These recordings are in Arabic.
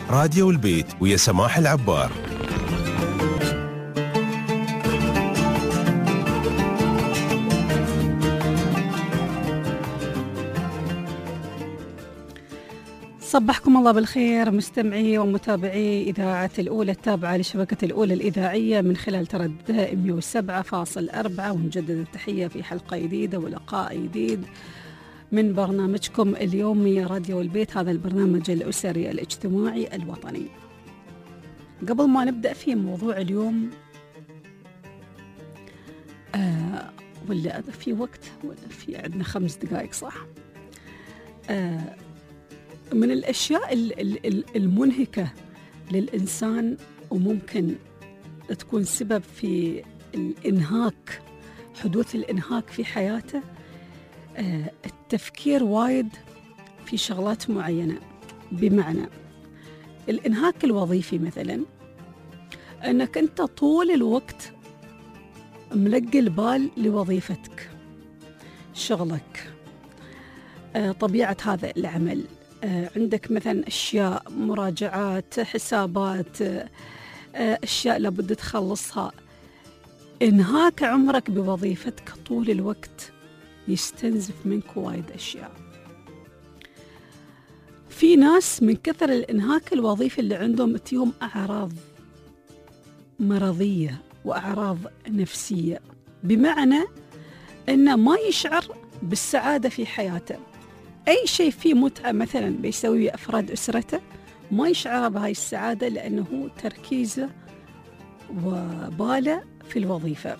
راديو البيت ويا سماح العبار. صبحكم الله بالخير مستمعي ومتابعي إذاعة الأولى التابعة لشبكة الأولى الإذاعية من خلال ترددها 107.4، ونجدد التحية في حلقة جديدة ولقاء جديد من برنامجكم اليومي راديو البيت، هذا البرنامج الأسري الاجتماعي الوطني. قبل ما نبدأ في موضوع اليوم ولا في وقت ولا في عندنا 5 دقائق صح؟ من الأشياء المنهكة للإنسان وممكن تكون سبب في الإنهاك، حدوث الإنهاك في حياته، التفكير وايد في شغلات معينة. بمعنى الإنهاك الوظيفي مثلا، أنك أنت طول الوقت ملقي البال لوظيفتك، شغلك، طبيعة هذا العمل، عندك مثلا أشياء، مراجعات، حسابات، أشياء لابد تخلصها. إنهاك عمرك بوظيفتك طول الوقت يستنزف منك وايد أشياء. في ناس من كثر الإنهاك الوظيفي اللي عندهم تجيهم أعراض مرضية وأعراض نفسية، بمعنى أنه ما يشعر بالسعادة في حياته. أي شيء فيه متعة مثلا بيسوي أفراد أسرته ما يشعر بهاي السعادة، لأنه تركيزه وباله في الوظيفة.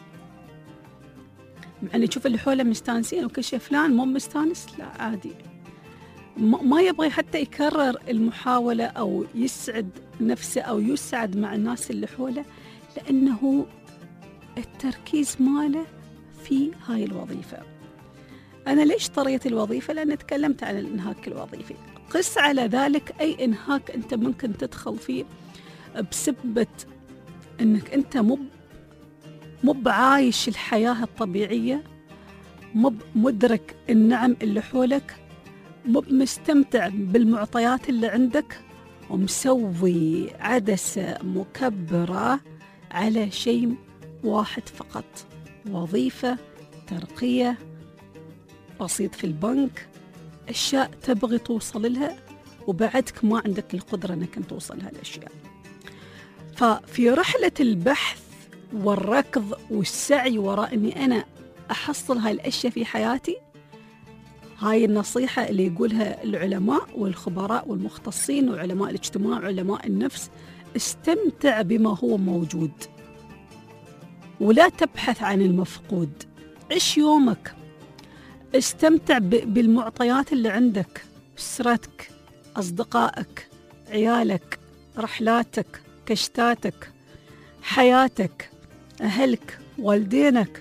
يعني يشوف اللي حوله مستانسين وكل شيء، فلان مو مستانس، لا عادي، ما يبغى حتى يكرر المحاولة أو يسعد نفسه أو يسعد مع الناس اللي حوله، لأنه التركيز ماله في هاي الوظيفة. أنا ليش طريت الوظيفة؟ لأن تكلمت عن الإنهاك الوظيفي. قس على ذلك أي إنهاك أنت ممكن تدخل فيه بسبب أنك أنت مو بعايش الحياة الطبيعية، مو مدرك النعم اللي حولك، مو مستمتع بالمعطيات اللي عندك، ومسوي عدسة مكبرة على شيء واحد فقط، وظيفة، ترقية، رصيد في البنك، أشياء تبغي توصل لها وبعدك ما عندك القدرة أنك توصل هالأشياء. ففي رحلة البحث والركض والسعي وراء أني أنا أحصل هاي الأشياء في حياتي، هاي النصيحة اللي يقولها العلماء والخبراء والمختصين وعلماء الاجتماع وعلماء النفس: استمتع بما هو موجود ولا تبحث عن المفقود. عيش يومك، استمتع بالمعطيات اللي عندك، أسرتك، أصدقائك، عيالك، رحلاتك، كشتاتك، حياتك، أهلك، والدينك.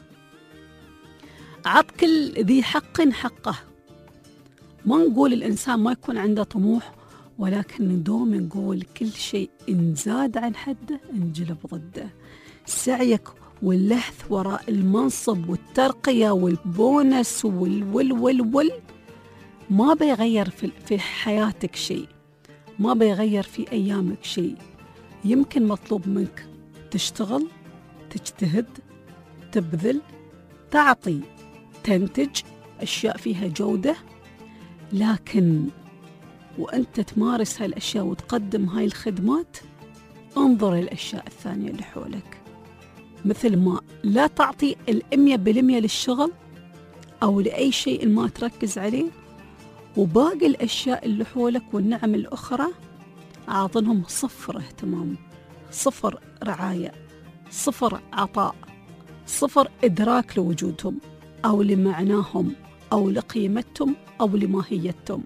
عط كل ذي حق حقه. ما نقول الإنسان ما يكون عنده طموح، ولكن ندوم نقول كل شيء إن زاد عن حده انجلب ضده. سعيك واللهث وراء المنصب والترقية والبونس وال ما بيغير في حياتك شيء، ما بيغير في أيامك شيء. يمكن مطلوب منك تشتغل، تجتهد، تبذل، تعطي، تنتج أشياء فيها جودة، لكن وأنت تمارس هاي الأشياء وتقدم هاي الخدمات، انظر الأشياء الثانية اللي حولك. مثل ما لا تعطي 100% للشغل أو لأي شيء ما تركز عليه، وباقي الأشياء اللي حولك والنعم الأخرى أعطنهم 0 اهتمام، 0 رعاية، 0 عطاء، 0 إدراك لوجودهم أو لمعناهم أو لقيمتهم أو لماهيتهم.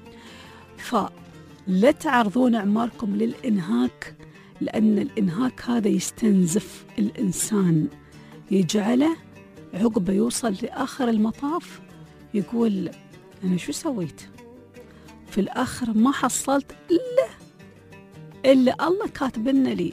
فلا تعرضون أعماركم للإنهاك، لأن الإنهاك هذا يستنزف الإنسان، يجعله عقبه يوصل لآخر المطاف يقول أنا شو سويت؟ في الآخر ما حصلت إلا الله كاتبنا لي.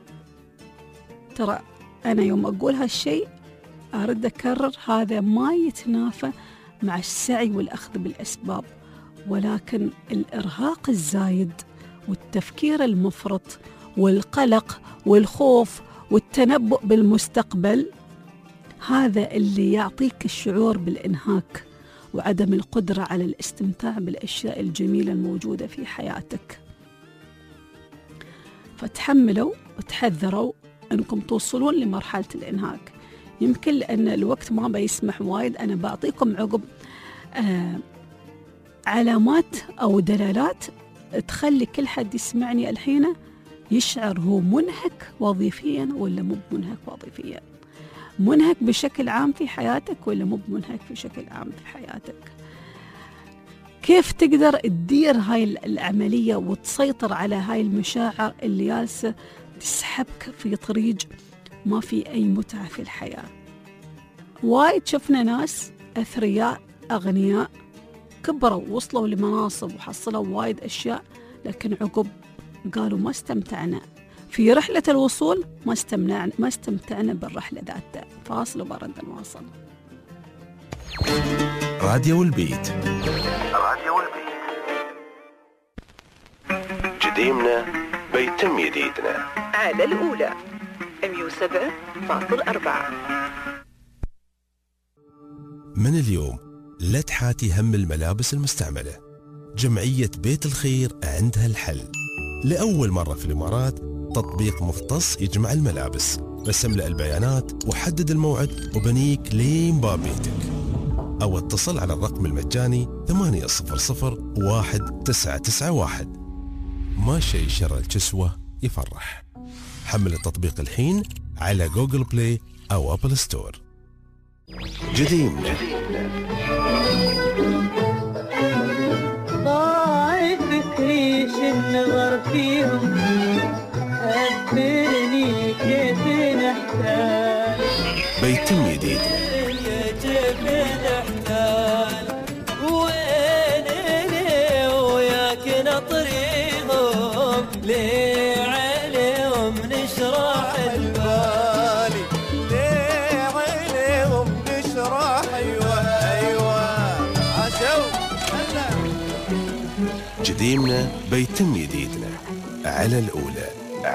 ترى أنا يوم أقول هالشيء أرد أكرر، هذا ما يتنافى مع السعي والأخذ بالأسباب، ولكن الإرهاق الزايد والتفكير المفرط والقلق والخوف والتنبؤ بالمستقبل، هذا اللي يعطيك الشعور بالإنهاك وعدم القدرة على الاستمتاع بالأشياء الجميلة الموجودة في حياتك. فتحملوا وتحذروا أنكم توصلون لمرحلة الإنهاك. يمكن لأن الوقت ما بيسمح وايد، أنا بعطيكم عقب علامات أو دلالات تخلي كل حد يسمعني الحين يشعر هو منهك وظيفيا ولا مو منهك وظيفيا، منهك بشكل عام في حياتك ولا مو منهك بشكل عام في حياتك. كيف تقدر تدير هاي العملية وتسيطر على هاي المشاعر اللي جالسة تسحبك في طريق ما في أي متعة في الحياة. وايد شفنا ناس أثرياء أغنياء كبروا وصلوا لمناصب وحصلوا وايد أشياء، لكن عقب قالوا ما استمتعنا في رحلة الوصول، ما استمتعنا بالرحلة ذاتها. فاصل وبرد نواصل. راديو البيت. جديمنا بيتم جديدنا على الأولى 107.4. من اليوم لا تحاتي هم الملابس المستعملة. جمعية بيت الخير عندها الحل. لأول مرة في الإمارات تطبيق مختص يجمع الملابس. رسم له البيانات وحدد الموعد وبنيك لين باب بيتك، أو اتصل على الرقم المجاني 800-1991. ما شيء شر الكسوة يفرح. حمل التطبيق الحين على جوجل بلاي أو أبل ستور. جديمنا. ضاعت فكري شنغر فيهم، أخبرني كيف نحتاج بيتم جديدنا. كيف نحتاج وين وياك نطريهم ليه عليهم نشرح البالي، ليه عليهم نشرح أيوة عشو جديمنا بيتم جديدنا على الأولى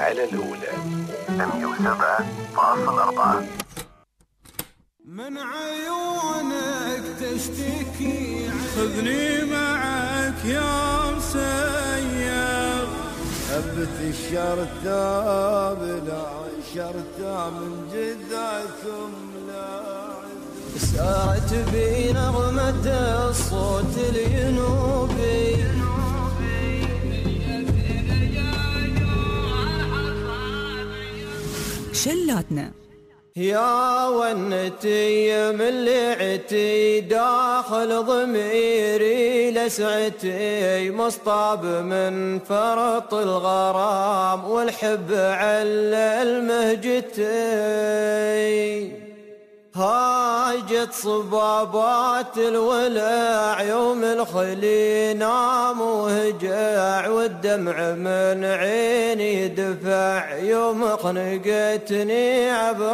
107.4. من عيونك تشتكي خذني معك يا مسيب، هبت الشرطة بلا شرطة من جذعكم لاعب، سارت بي نغمة الصوت الينوبي، شلاتنا يا ونتي من لعتي داخل ضميري لسعتي، مصطاب من فرط الغرام والحب على المهجتي، هاجت صبابات الولع يوم الخلي نام وهجع، والدمع من عيني دفع يوم خنقتني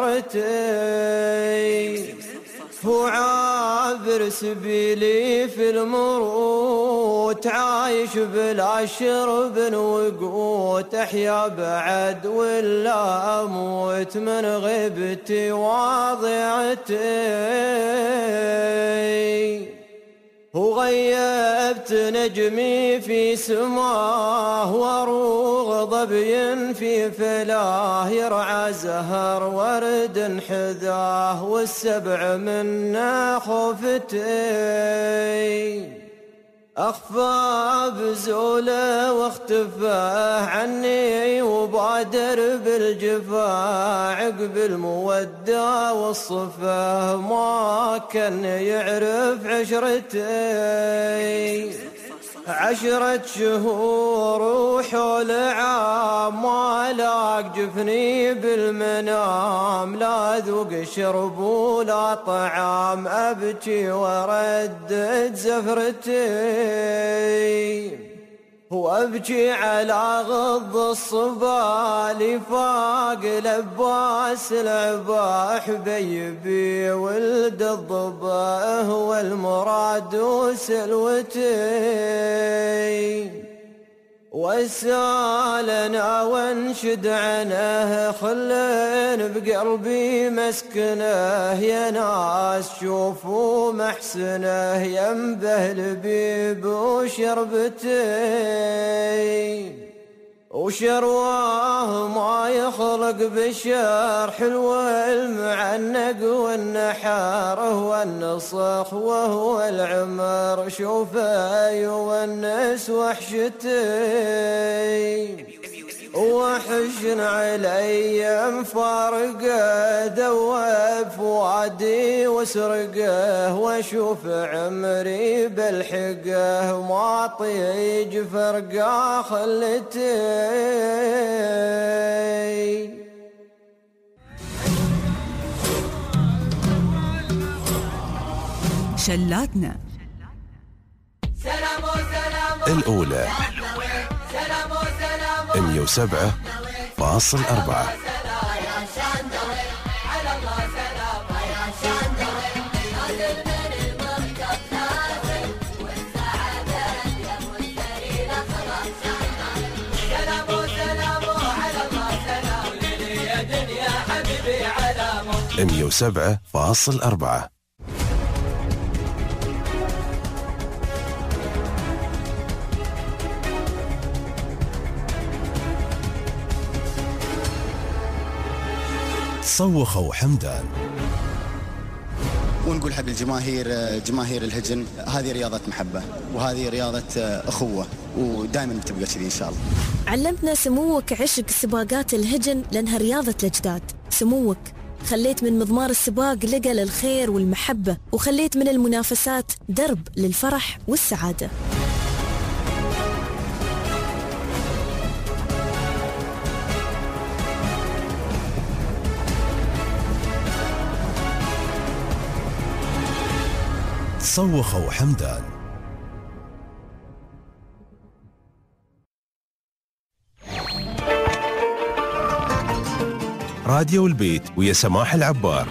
عبرتي، هو عابر سبيلي في المروت عايش بلا شرب وقوت، احيا بعد ولا اموت من غيبتي واضعتي، وغيبت نجمي في سماه واروغ ظبي في فلاه، يرعى زهر ورد حذاه والسبع منا خفتي، أخفى بزوله واختفى عني وبادر بالجفا، عقب المودة والصفا ما كان يعرف عشرتي، 10 شهور وحول عام ما لاق جفني بالمنام، لا ذوق شرب ولا طعام، أبكي وردد زفرتي، وابكي على غض الصبا فاق لباس العبا، حبيبي ولد الضبا هو المراد وسلوتي، وسالنا وانشد عنه خلين بقلبي مسكنه يا ناس شوفوا محسنه ينبه لبيب وشربتين وشرواه ما يخلق بشر حلو المعنق والنحار هو النصخ وهو العمر شوفه يونس وحشتي وحشن علي مفارقه ذوب فؤادي وسرقه واشوف عمري بالحقه ما طيج فرقه خلتي شلاتنا الأولى 107.4 107.4 صوخوا حمدان. ونقول حق الجماهير جماهير الهجن هذه رياضة محبة وهذه رياضة أخوة ودائما بتبقى كذي إن شاء الله. علمتنا سموك عشق سباقات الهجن لأنها رياضة الأجداد. سموك خليت من مضمار السباق لقى للخير والمحبة وخليت من المنافسات درب للفرح والسعادة. صوخوا حمدان. راديو البيت ويا سماح العبار.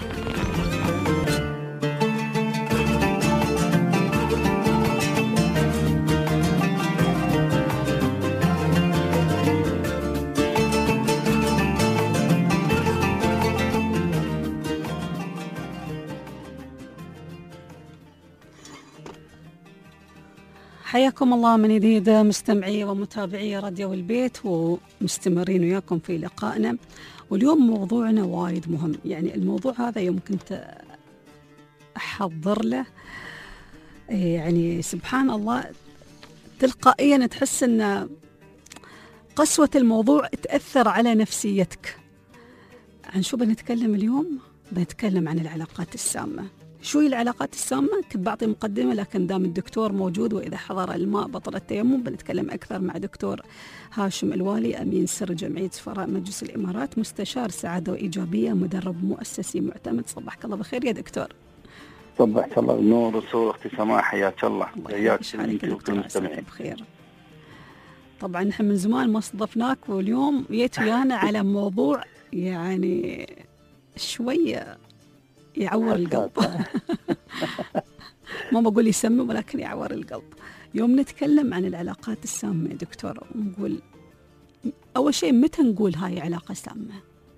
حياكم الله من جديد مستمعي ومتابعي راديو البيت ومستمرين وياكم في لقائنا. واليوم موضوعنا وايد مهم، يعني الموضوع هذا يوم كنت أحضر له يعني سبحان الله تلقائيا تحس أن قسوة الموضوع تأثر على نفسيتك. عن شو بنتكلم اليوم؟ بنتكلم عن العلاقات السامة. شو هي العلاقات السامة؟ كنت بعطي مقدمة لكن دام الدكتور موجود وإذا حضر الماء بطل التيمم بنتكلم أكثر مع دكتور هاشم الوالي أمين سر جمعية سفراء مجلس الإمارات، مستشار سعادة وإيجابية، مدرب مؤسسي معتمد. صبحك الله بخير يا دكتور. صبحك الله بالنور والسرور اختي سماح، حياك الله. حياك وكل المستمعين بخير. طبعا نحن من زمان ما استضفناك واليوم جيت ويانا على موضوع يعني شوية يعور القلب. ما بقول يسمم ولكن يعور القلب. يوم نتكلم عن العلاقات السامة دكتور ونقول أول شيء متى نقول هاي علاقة سامة؟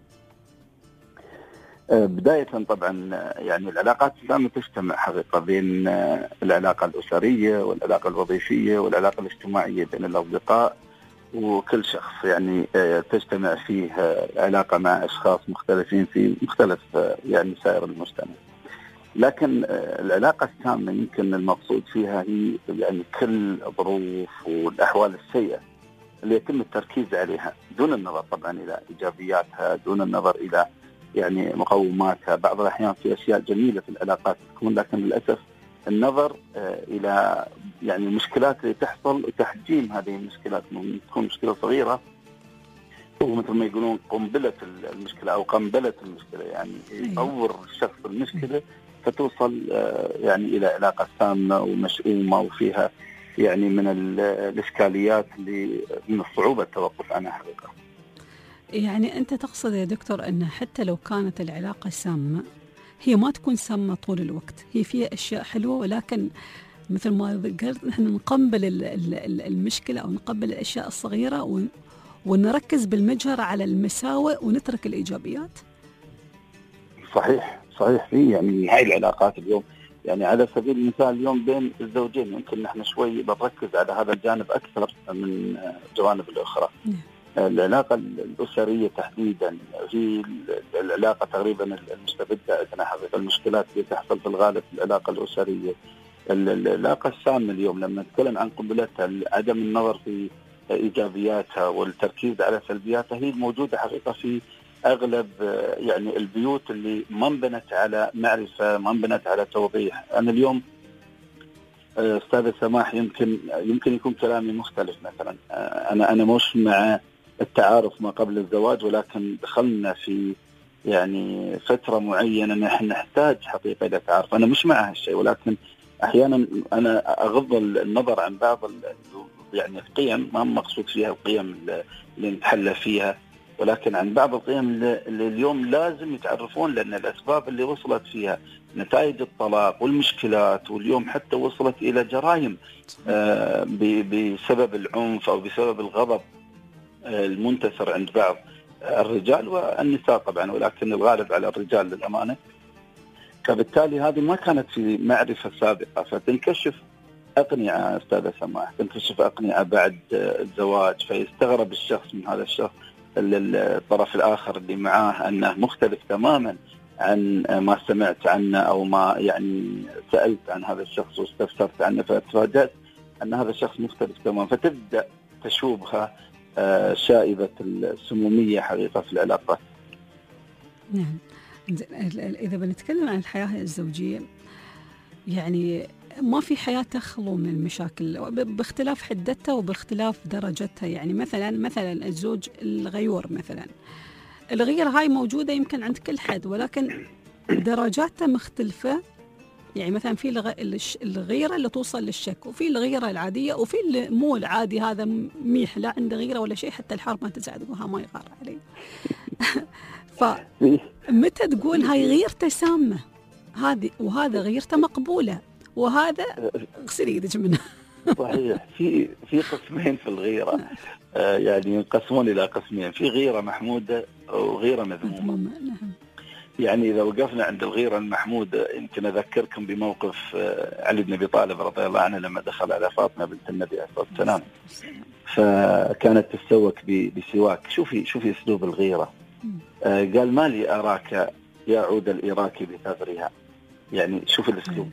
بداية طبعا يعني العلاقات السامة تجتمع حقيقة بين العلاقة الأسرية والعلاقة الوظيفية والعلاقة الاجتماعية بين الأصدقاء، وكل شخص يعني تجتمع فيه علاقة مع أشخاص مختلفين في مختلف يعني سائر المجتمع. لكن العلاقة السامة يمكن المقصود فيها هي يعني كل الظروف والأحوال السيئة اللي يتم التركيز عليها دون النظر طبعا إلى إيجابياتها، دون النظر إلى يعني مقوماتها. بعض الأحيان في أشياء جميلة في العلاقات تكون، لكن للأسف النظر إلى يعني المشكلات اللي تحصل وتحجيم هذه المشكلات، تكون مشكلة صغيرة ومثل ما يقولون قنبلة المشكلة أو قنبلة المشكلة، يعني يطور الشخص المشكلة فتوصل يعني إلى علاقة سامة ومشؤومة وفيها يعني من الإشكاليات اللي من الصعوبة التوقف عنها حقيقة. يعني أنت تقصد يا دكتور أن حتى لو كانت العلاقة سامة هي ما تكون سامة طول الوقت، هي فيها أشياء حلوة ولكن مثل ما قلت نحن نقبل المشكلة أو نقبل الأشياء الصغيرة ونركز بالمجهر على المساوئ ونترك الإيجابيات. صحيح في يعني هاي العلاقات اليوم، يعني على سبيل المثال اليوم بين الزوجين يمكن نحن شوي بنركز على هذا الجانب أكثر من الجوانب الأخرى. العلاقة الأسرية تحديدا هي العلاقة تقريبا المستبدة أثناء حقيقة المشكلات اللي تحصل في الغالب في العلاقة الأسرية. العلاقة السامة اليوم لما نتكلم عن قنبلتها عدم النظر في إيجابياتها والتركيز على سلبياتها هي الموجودة حقيقة في أغلب يعني البيوت اللي ما انبنت على معرفة، ما انبنت على توضيح. أنا اليوم أستاذ سماح يمكن يكون كلامي مختلف. مثلا أنا مش مع التعارف ما قبل الزواج، ولكن دخلنا في يعني فترة معينة نحن نحتاج حقيقة إلى تعارف. أنا مش مع هالشيء، ولكن أحيانا أنا أغض النظر عن بعض يعني القيم، ما مقصود فيها القيم اللي نتحلى فيها، ولكن عن بعض القيم اللي اليوم لازم يتعرفون، لأن الأسباب اللي وصلت فيها نتائج الطلاق والمشكلات، واليوم حتى وصلت إلى جرائم بسبب العنف أو بسبب الغضب المنتشر عند بعض الرجال والنساء طبعا، ولكن الغالب على الرجال للأمانة. فبالتالي هذه ما كانت في معرفة سابقة، فتنكشف أقنعة أستاذة سماح، تنكشف أقنعة بعد الزواج، فيستغرب الشخص من هذا الشخص الطرف الآخر اللي معاه أنه مختلف تماما عن ما سمعت عنه أو ما يعني سألت عن هذا الشخص واستفسرت عنه، فتفاجأت أن هذا الشخص مختلف تماما، فتبدأ تشوبها شائبة السمومية حقيقة في العلاقات. نعم. إذا بنتكلم عن الحياة الزوجية، يعني ما في حياة تخلو من المشاكل باختلاف حدتها وباختلاف درجتها. يعني مثلا الزوج الغيور، مثلا الغيرة هاي موجودة يمكن عند كل حد، ولكن درجاتها مختلفة. يعني مثلا في الغيرة اللي توصل للشك، وفي الغيرة العادية، وفي اللي مو العادي، هذا ميح لا عنده غيرة ولا شيء، حتى الحرب ما تزعل وها ما يغار عليه. فمتى تقول هاي غيرته سامة هذه، وهذا غيرته مقبولة، وهذا اغسلي ايدك منها. صحيح. في قسمين في الغيرة، يعني ينقسمون إلى قسمين، في غيرة محمودة وغيرة مذمومة. يعني إذا وقفنا عند الغيرة المحمودة يمكن أذكركم بموقف علي بن أبي طالب رضي الله عنه لما دخل على فاطمة بنت النبي عليه الصلاة والسلام، فكانت تسوك بسواك. شوفي أسلوب الغيرة. قال: ما لي أراك يا عود الإراك بثغرها. يعني شوف الأسلوب.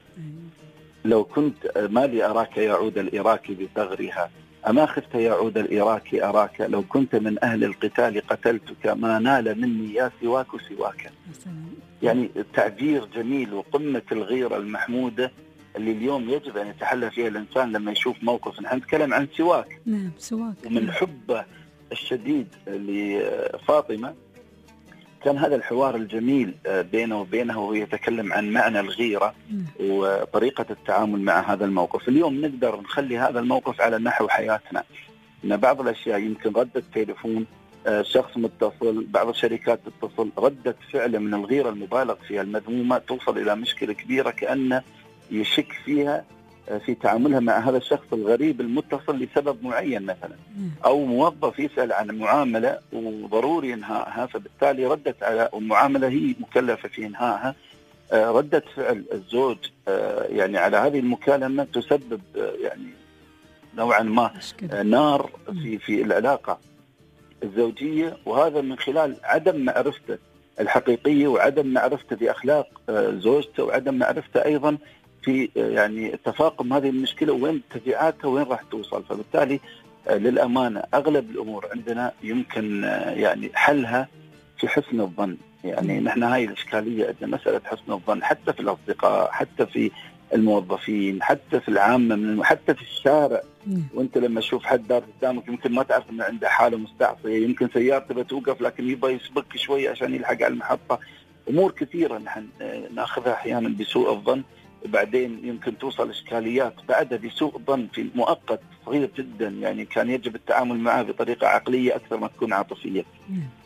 لو كنت ما لي أراك يا عود الإراك بثغرها، أما خفت يا عود الإراك أراك، لو كنت من أهل القتال قتلتك، ما نال مني يا سواك سواك. يعني تعبير جميل وقمة الغيرة المحمودة اللي اليوم يجب أن يتحلى فيها الإنسان لما يشوف موقف. نحن نتكلم عن سواك. نعم، سواك. ومن حبه الشديد لفاطمة كان هذا الحوار الجميل بينه وبينها، وهو يتكلم عن معنى الغيرة وطريقة التعامل مع هذا الموقف. اليوم نقدر نخلي هذا الموقف على نحو حياتنا، إن بعض الأشياء يمكن ردة تليفون، شخص متصل، بعض الشركات تتصل، ردة فعل من الغيرة المبالغ فيها المذمومة توصل إلى مشكلة كبيرة، كأنه يشك فيها في تعاملها مع هذا الشخص الغريب المتصل لسبب معين مثلا، أو موظف يسأل عن معاملة وضروري إنهائها، فبالتالي ردت على المعاملة هي مكلفة في إنهائها. ردة فعل الزوج يعني على هذه المكالمة تسبب يعني نوعا ما نار في العلاقة الزوجية، وهذا من خلال عدم معرفته الحقيقية وعدم معرفته بأخلاق زوجته، وعدم معرفته أيضا في يعني تفاقم هذه المشكلة وين تبعاتها وين راح توصل. فبالتالي للأمانة أغلب الأمور عندنا يمكن يعني حلها في حسن الظن. يعني نحن هاي الإشكالية عندنا مسألة حسن الظن، حتى في الأصدقاء، حتى في الموظفين، حتى في العامة، حتى في الشارع. وانت لما تشوف حد دار قدامك يمكن ما تعرف انه عنده حالة مستعصية، يمكن سيارته بتوقف لكن يبغى يسبق شوي عشان يلحق على المحطة. أمور كثيرة نحن ناخذها أحيانا بسوء الظن، بعدين يمكن توصل إشكاليات بعدها بسوء ظن في مؤقت صغير جدا، يعني كان يجب التعامل معه بطريقة عقلية أكثر ما تكون عاطفية.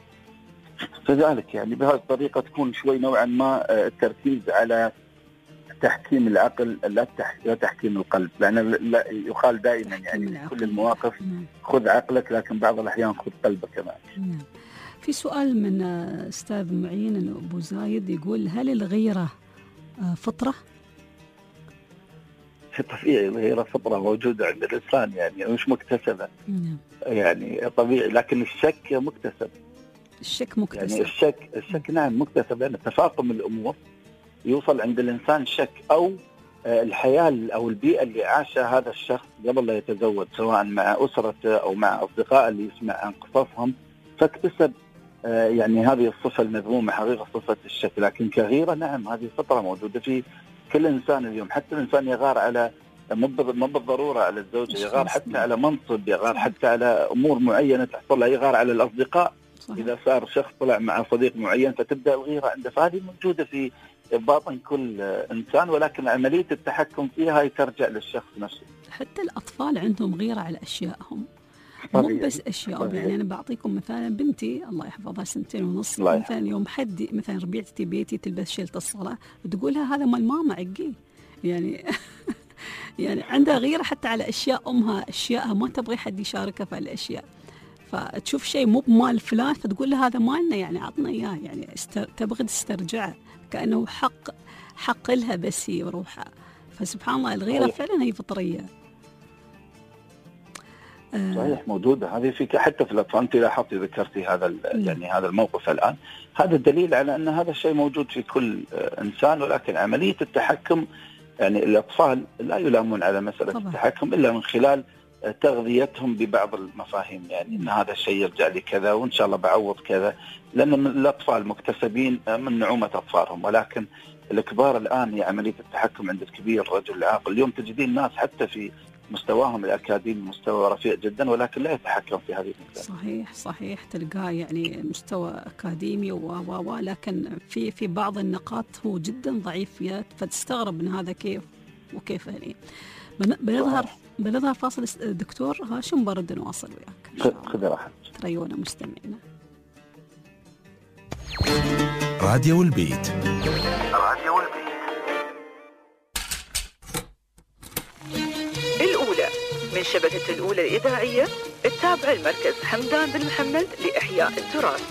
فذلك يعني بهذه الطريقة تكون شوي نوعا ما التركيز على تحكيم العقل لا تحكيم القلب، لأن لا يقال دائما يعني كل المواقف خذ عقلك، لكن بعض الأحيان خذ قلبك كمان. في سؤال من أستاذ معين أبو زايد يقول: هل الغيرة فطرة؟ طبيعي، الغيرة فطرة موجودة عند الإنسان، يعني مش مكتسبة. يعني طبيعي، لكن الشك مكتسب. الشك مكتسب، يعني الشك نعم مكتسب، لأن تفاقم الأمور يوصل عند الإنسان شك، أو الحياة أو البيئة اللي عاشها هذا الشخص قبل لا يتزوج، سواء مع أسرته أو مع أصدقاء اللي يسمع عن قصصهم، فاكتسب يعني هذه الصفة المذمومة حقيقة، صفة الشك. لكن كغيرة نعم هذه فطرة موجودة في كل إنسان اليوم. حتى الإنسان يغار على مو بالضرورة على الزوجة، يغار حتى على منصب، يغار حتى على أمور معينة تحصل له، يغار على الأصدقاء. إذا صار شخص طلع مع صديق معين فتبدأ الغيرة عنده. فهذه موجودة في باطن كل إنسان، ولكن عملية التحكم فيها ترجع للشخص نفسه. حتى الأطفال عندهم غيرة على أشيائهم، مو بس أشياء. يعني أنا بعطيكم مثلا بنتي الله يحفظها 2.5، مثلا يوم حد مثلا ربيعتي بيتي تلبس شيلة الصلاة وتقولها هذا مال ماما عقي، يعني يعني عندها غيرة حتى على أشياء أمها، أشياءها ما تبغي حد يشاركها في الأشياء. فتشوف شيء مو بمال فلان فتقول له هذا مالنا، يعني عطنا إياه، يعني تبغي تسترجعه كأنه حق لها بس هي وروحها. فسبحان الله الغيرة فعلا هي فطرية. صحيح موجودة هذه فيك حتى في الأطفال. أنت لاحظتي ذكرتي هذا يعني هذا الموقف الآن، هذا الدليل على أن هذا الشيء موجود في كل إنسان. ولكن عملية التحكم، يعني الأطفال لا يلامون على مسألة التحكم إلا من خلال تغذيتهم ببعض المفاهيم، يعني أن هذا الشيء يرجع لي كذا وإن شاء الله بعوض كذا، لأن الأطفال مكتسبين من نعومة أطفالهم. ولكن الكبار الآن هي عملية التحكم عند الكبير الرجل العاقل. اليوم تجدين الناس حتى في مستواهم الأكاديمي مستوى رفيع جدا، ولكن لا يتحكم في هذه المسائل. صحيح تلقاه يعني مستوى أكاديمي ولكن في بعض النقاط هو جدا ضعيف فيها، فتستغرب من هذا كيف وكيف هني. بنظهر فاصل دكتور هاشم، برد نواصل وياك. خذ راحتك. تريونا مستمعينا. راديو البيت. الأولى من شبكة الأولى الإذاعية التابعة لمركز حمدان بن محمد لإحياء التراث.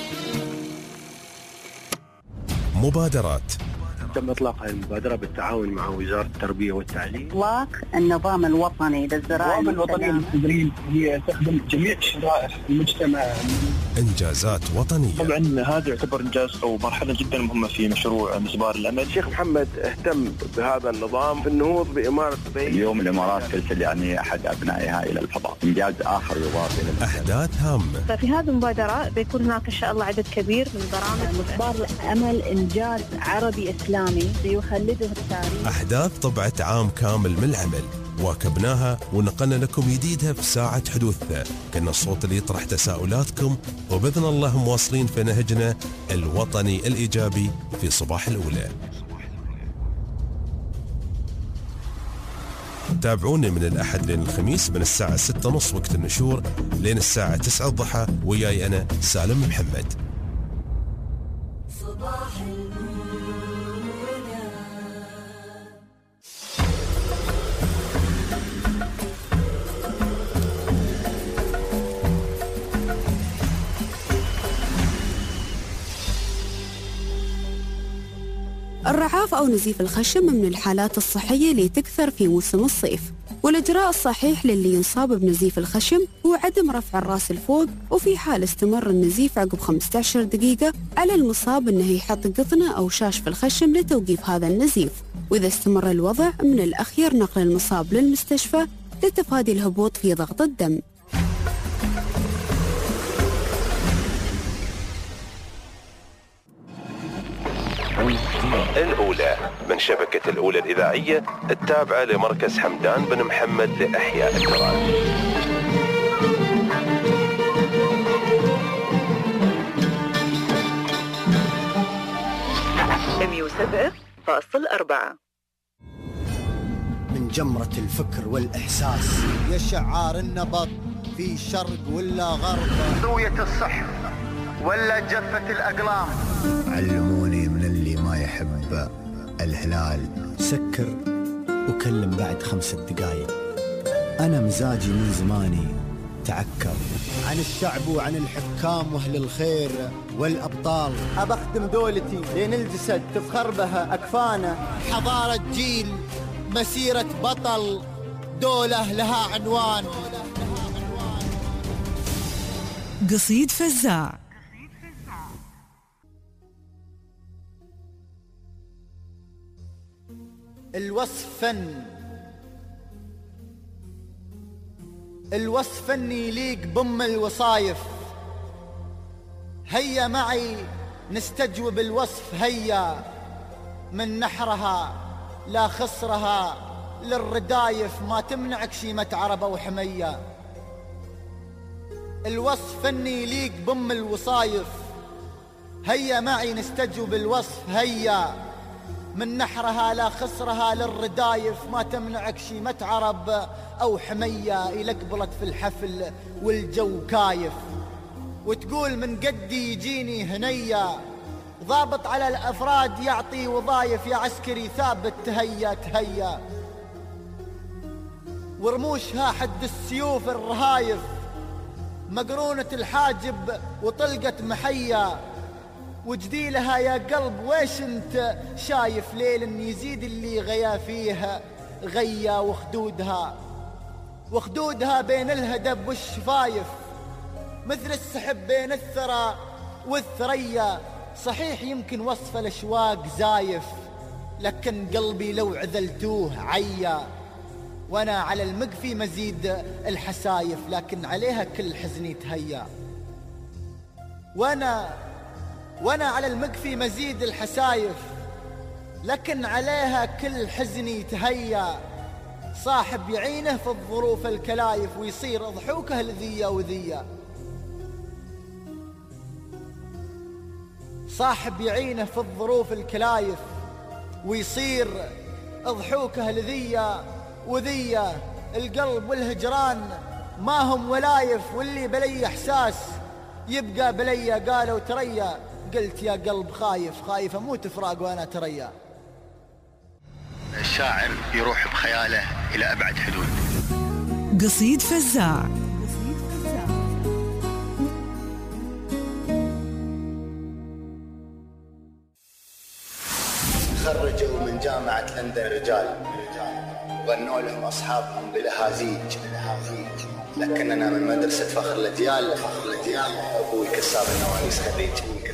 مبادرات. تم إطلاق هذه المبادرة بالتعاون مع وزارة التربية والتعليم. إطلاق النظام الوطني للزراعة. النظام الوطني للتدريب هي تخدم جميع شرائح المجتمع. إنجازات وطنية. طبعا هذا يعتبر إنجاز أو مرحلة جدا مهمة في مشروع مسبار الأمل. الشيخ محمد اهتم بهذا النظام في النهوض بإمارة دبي. اليوم الإمارات ترسل يعني أحد أبنائها إلى الفضاء، إنجاز آخر يضاف إلى أحداث هامة. ففي هذه المبادرة بيكون هناك إن شاء الله عدد كبير من البرامج. مسبار الأمل إنجاز عربي إسلامي يخلده التاريخ. أحداث طبعت عام كامل من العمل واكبناها ونقلنا لكم جديدها في ساعة حدوثها. كنا الصوت اللي يطرح تساؤلاتكم، وبإذن الله مواصلين في نهجنا الوطني الإيجابي في صباح الأولى. تابعوني من الأحد لين الخميس من الساعة 6:30 وقت النشور لين الساعة 9 الضحى، وياي أنا سالم محمد. صباح الرعاف أو نزيف الخشم من الحالات الصحية اللي تكثر في موسم الصيف، والإجراء الصحيح للي ينصاب بنزيف الخشم هو عدم رفع الرأس الفوق، وفي حال استمر النزيف عقب 15 دقيقة على المصاب أنه يحط قطنة أو شاش في الخشم لتوقيف هذا النزيف، وإذا استمر الوضع من الأخير نقل المصاب للمستشفى لتفادي الهبوط في ضغط الدم. الأولى من شبكة الأولى الإذاعية التابعة لمركز حمدان بن محمد لإحياء التراث. 107.4 من جمرة الفكر والإحساس يا شعار النبض في شرق ولا غرب، ذوية الصحف ولا جفة الأقلام. علموني من اللي ما يحب الهلال سكر وكلم بعد 5 دقايق. أنا مزاجي من زماني تعكر عن الشعب وعن الحكام واهل الخير والابطال. أبختم دولتي لين الجسد تفخر بها أكفانا. حضارة جيل، مسيرة بطل، دولة لها عنوان. قصيد فزاع. الوصف فن، الوصف فني يليق بم الوصايف. هيا معي نستجوب الوصف، هيا من نحرها لا خصرها للردايف، ما تمنعك شيمة عربة وحمية. الوصف فني يليق بم الوصايف. هيا معي نستجوب الوصف، هيا من نحرها لا خصرها للردايف، ما تمنعك شيمة عرب أو حمية. إلى قبلت في الحفل والجو كايف، وتقول من قدي يجيني هنية. ضابط على الأفراد يعطي وظايف، يا عسكري ثابت تهيا تهيا. ورموشها حد السيوف الرهايف، مقرونة الحاجب وطلقة محية. وجديلها يا قلب ويش انت شايف، ليل ان يزيد اللي غيا فيها غيا. وخدودها بين الهدب والشفايف، مثل السحب بين الثرى والثريا. صحيح يمكن وصف الاشواق زايف، لكن قلبي لو عذلتوه عيا. وانا على المقفي مزيد الحسايف، لكن عليها كل حزني تهيا. وانا على المقفي مزيد الحسايف، لكن عليها كل حزني تهيا. صاحب يعينه في الظروف الكلايف، ويصير ضحوكه لذية وذية. صاحب يعينه في الظروف الكلايف، ويصير ضحوكه لذية وذية. القلب والهجران ما هم ولايف، واللي بلي احساس يبقى بلي. قالوا تريا، قلت يا قلب خايف اموت فراق وانا تريا. الشاعر يروح بخياله الى ابعد حدود. قصيد فزاع. خرجوا من جامعة لندن رجال، غنوا لهم أصحابهم بلهازيج. لكننا من مدرسة فخر الأجيال، أبوي كساب النوانيس خريج.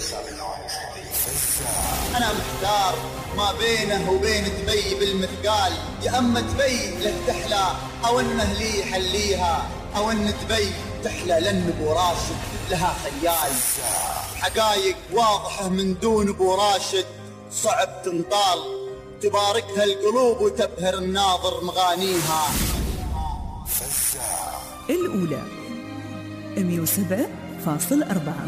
أنا محتار ما بينه وبين دبي بالمثقال. يا أما دبي له تحلى، أو أنه لي يحليها، أو أن دبي تحلى لأن أبو راشد لها خيال. حقايق واضحة من دون أبو راشد، صعب تنطال. تباركها القلوب وتبهر الناظر مغانيها. الأولى 107.4.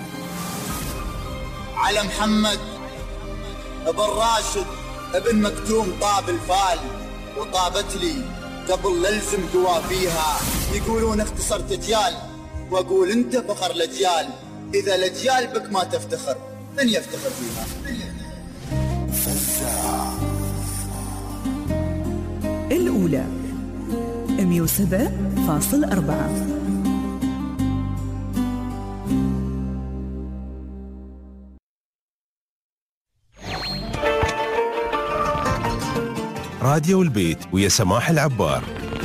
على محمد ابن راشد ابن مكتوم طاب الفال، وطابت لي قبل للزم قوافيها. يقولون اختصرت اجيال، واقول انت فخر الاجيال. اذا الاجيال بك ما تفتخر، من يفتخر فيها؟ الأولى 107.4. راديو البيت ويا سماح العبار.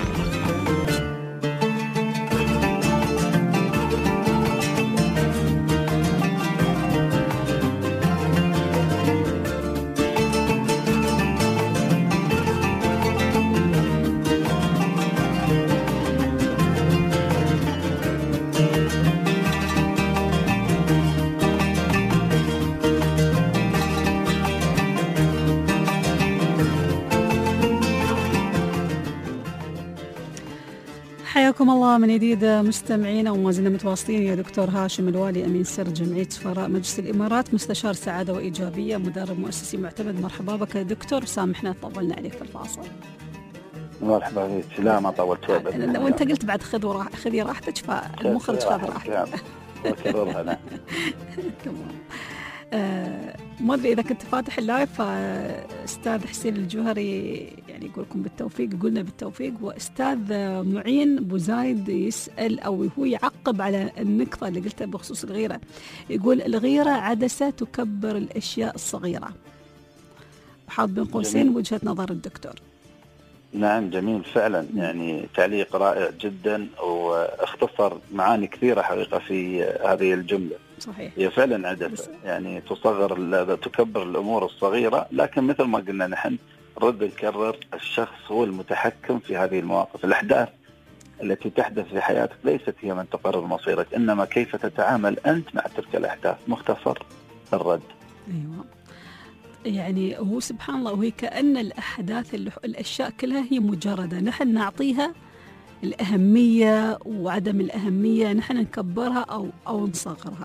حياكم الله من جديد مستمعينا، وما زلنا متواصلين. يا دكتور هاشم الوالي، أمين سر جمعية سفراء مجلس الإمارات، مستشار سعادة وإيجابية، مدرب مؤسسي معتمد. مرحبا بك يا دكتور. سامحنا طولنا عليك في الفاصل. مرحبا بك. لا ما طولت ابدا، وانت قلت بعد خذي راحتك، فالمخرج خذ راحته. وكررها. لا تمام. ما أدري إذا كنت فاتح اللايف، أستاذ حسين الجوهري يعني يقولكم بالتوفيق، قلنا بالتوفيق. وأستاذ معين بوزايد يسأل أو هو يعقب على النقطة اللي قلتها بخصوص الغيرة، يقول الغيرة عدسة تكبر الأشياء الصغيرة، وحاط بين قوسين وجهة نظر الدكتور. نعم جميل فعلا، يعني تعليق رائع جدا واختصر معاني كثيرة حقيقة في هذه الجملة. صحيح. هي فعلا عدسة، يعني تكبر الأمور الصغيرة، لكن مثل ما قلنا نحن رد نكرر، الشخص هو المتحكم في هذه المواقف. الأحداث التي تحدث في حياتك ليست هي من تقرر مصيرك، إنما كيف تتعامل أنت مع تلك الأحداث. مختصر الرد. أيوة، يعني هو سبحان الله، وهي كأن الأحداث الأشياء كلها هي مجردة، نحن نعطيها الأهمية وعدم الأهمية، نحن نكبرها أو نصغرها.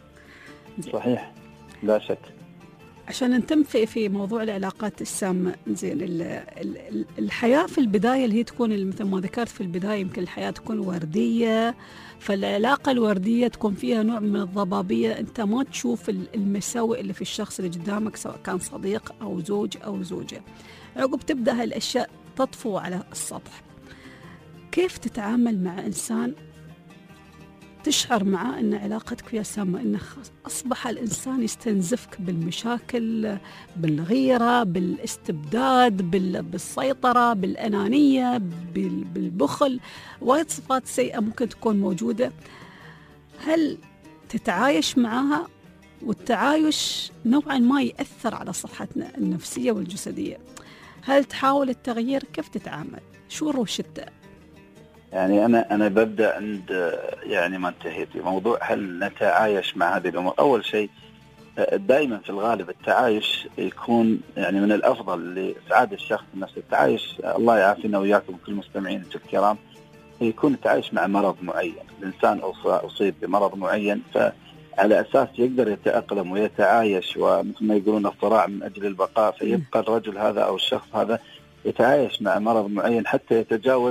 صحيح، لا شك. عشان نتم في موضوع العلاقات السامة، زين الحياة في البداية اللي هي تكون مثل ما ذكرت في البداية، يمكن الحياة تكون وردية، فالعلاقة الوردية تكون فيها نوع من الضبابية، أنت ما تشوف المساوئ اللي في الشخص اللي قدامك سواء كان صديق أو زوج أو زوجة. عقب تبدأ هالأشياء تطفو على السطح. كيف تتعامل مع إنسان تشعر معه أن علاقتك فيها سامة، أنه أصبح الإنسان يستنزفك بالمشاكل، بالغيرة، بالاستبداد، بالسيطرة، بالأنانية، بالبخل، وايد صفات سيئة ممكن تكون موجودة. هل تتعايش معها؟ والتعايش نوعا ما يأثر على صحتنا النفسية والجسدية. هل تحاول التغيير؟ كيف تتعامل؟ شو روشته؟ يعني أنا ببدأ عند يعني ما انتهيتي موضوع هل نتعايش مع هذه الأمور. أول شيء دائما في الغالب التعايش يكون يعني من الأفضل لسعادة الشخص نفسه. التعايش، الله يعافينا وإياكم كل مستمعين الكرام، يكون التعايش مع مرض معين. الإنسان أصيب بمرض معين، فعلى أساس يقدر يتأقلم ويتعايش، ومثل ما يقولون الصراع من أجل البقاء، فيبقى الرجل هذا أو الشخص هذا يتعايش مع مرض معين حتى يتجاوز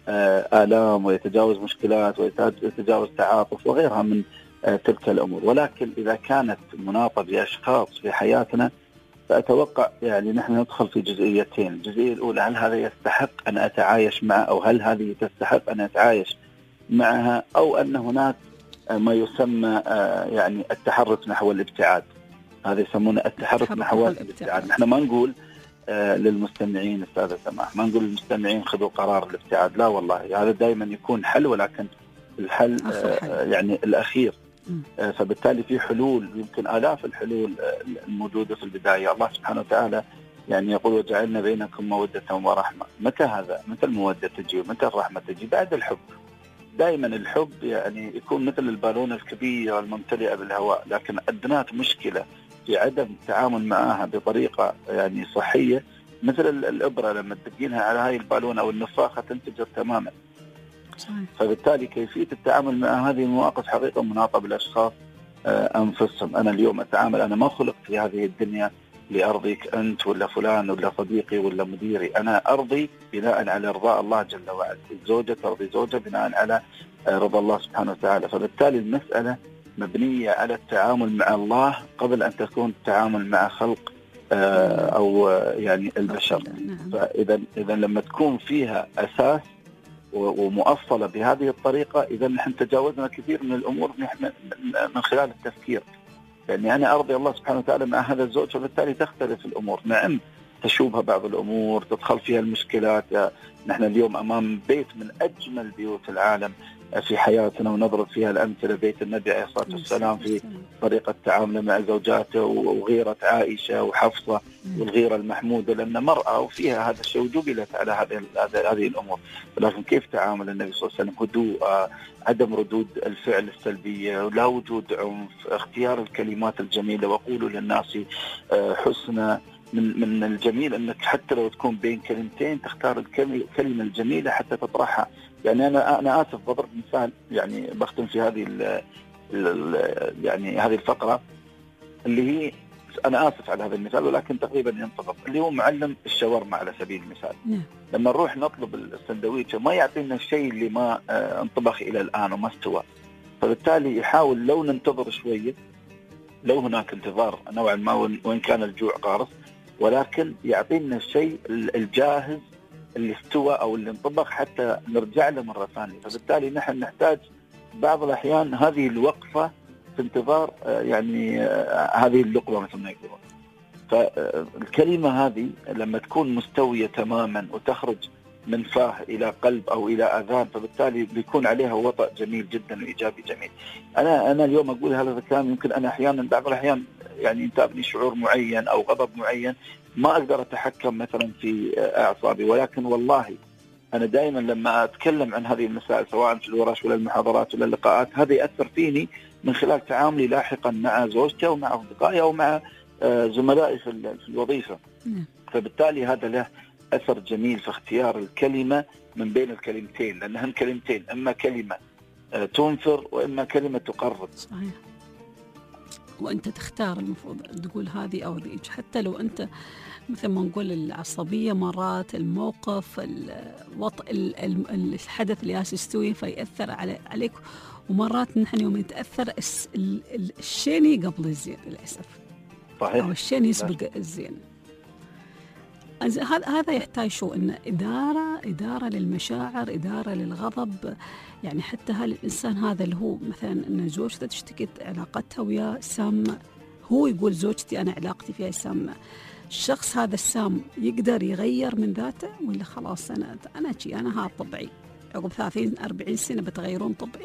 آلام ويتجاوز مشكلات ويتجاوز تعاطف وغيرها من تلك الأمور. ولكن إذا كانت مناطة بأشخاص في حياتنا، فأتوقع يعني نحن ندخل في جزئيتين. الجزئية الأولى، هل هذا يستحق أن أتعايش معه، أو هل هذه تستحق أن أتعايش معها، أو أن هناك ما يسمى يعني التحرك نحو الابتعاد. هذا يسمونه التحرك نحو الابتعاد. نحن ما نقول للمستمعين أستاذة سماح، ما نقول للمستمعين خذوا قرار الابتعاد، لا والله، هذا دائما يكون حل، ولكن الحل يعني الأخير. فبالتالي في حلول، يمكن آلاف الحلول الموجودة في البداية. الله سبحانه وتعالى يعني يقول وجعلنا بينكم مودة ورحمة. متى هذا؟ متى المودة تجي ومتى الرحمة تجي؟ بعد الحب. دائما الحب يعني يكون مثل البالونة الكبيرة الممتلئة بالهواء، لكن أدنات مشكلة في عدم التعامل معها بطريقة يعني صحية، مثل الإبرة لما تدقينها على هاي البالونة أو النفاخة تنفجر تماما. فبالتالي كيفية التعامل مع هذه المواقف حقيقة مناطة بالأشخاص أنفسهم. أنا اليوم أتعامل، أنا ما خلقت في هذه الدنيا لأرضيك أنت ولا فلان ولا صديقي ولا مديري، أنا أرضي بناء على رضاء الله جل وعلا. الزوجة ترضي زوجة بناء على رضا الله سبحانه وتعالى. فبالتالي المسألة مبنية على التعامل مع الله قبل أن تكون التعامل مع خلق أو يعني البشر. فإذا لما تكون فيها أساس ومؤصلة بهذه الطريقة، إذا نحن تجاوزنا كثير من الأمور من خلال التفكير. يعني أنا أرضي الله سبحانه وتعالى مع هذا الزوج، فبالتالي تختلف الأمور. نعم تشوبها بعض الأمور، تدخل فيها المشكلات. نحن اليوم أمام بيت من أجمل بيوت العالم في حياتنا، ونضرب فيها الأمثلة. بيت النبي عليه الصلاة والسلام في طريقة تعامله مع زوجاته، وغيرة عائشة وحفصة، والغيرة المحمودة، لأن مرأة وفيها هذا الشيء جبلت على هذه الأمور. ولكن كيف تعامل النبي صلى الله عليه وسلم؟ هدوء، عدم ردود الفعل السلبية، لا وجود عنف، اختيار الكلمات الجميلة، وقولوا للناس حسنى. من الجميل أنك حتى لو تكون بين كلمتين تختار الكلمة الجميلة حتى تطرحها. يعني أنا آسف بضرب مثال، يعني بختم في هذه يعني هذه الفقرة اللي هي، أنا آسف على هذا المثال ولكن تقريبا ينطبق، اللي هو معلم الشاورما على سبيل المثال. لما نروح نطلب السندويشة ما يعطينا الشيء اللي ما انطبخ إلى الآن وما استوى، فبالتالي يحاول لو ننتظر شوية لو هناك انتظار نوعا ما وإن كان الجوع قارص، ولكن يعطينا الشيء الجاهز اللي استوى أو اللي انطبخ حتى نرجع له مرة ثانية. فبالتالي نحن نحتاج بعض الأحيان هذه الوقفة في انتظار يعني هذه اللقمة مثل ما يقولون. فالكلمة هذه لما تكون مستوية تماما وتخرج من فاه إلى قلب أو إلى أذان، فبالتالي بيكون عليها وطأ جميل جدا وإيجابي جميل. أنا اليوم أقول هذا الكلام، يمكن أنا أحيانا بعض الأحيان يعني ينتابني شعور معين أو غضب معين ما أقدر أتحكم مثلا في أعصابي، ولكن والله أنا دائما لما أتكلم عن هذه المسائل سواء في الورش ولا المحاضرات ولا اللقاءات، هذا يأثر فيني من خلال تعاملي لاحقا مع زوجتي أو مع أصدقائي أو مع زملائي في الوظيفة. فبالتالي هذا له أثر جميل في اختيار الكلمة من بين الكلمتين، لأنهم كلمتين، إما كلمة تنفر وإما كلمة تقرب. صحيح. وأنت تختار المفروض تقول هذه أو ذيك، حتى لو أنت مثل ما نقول العصبية مرات الموقف الوطء الحدث اللي يستوي فيأثر عليك، ومرات نحن يوم يتأثر الشيني قبل الزين للأسف. صحيح. أو الشيء يسبق الزين. هذا يحتاج شو إن إدارة للمشاعر، إدارة للغضب. يعني حتى هالإنسان هذا اللي هو مثلا إن زوجته تشتكي علاقتها وياه سامة، هو يقول زوجتي أنا علاقتي فيها سامة، الشخص هذا السام يقدر يغير من ذاته ولا خلاص أنا هذا طبعي عقب 30-40 سنة بتغيرون طبعي؟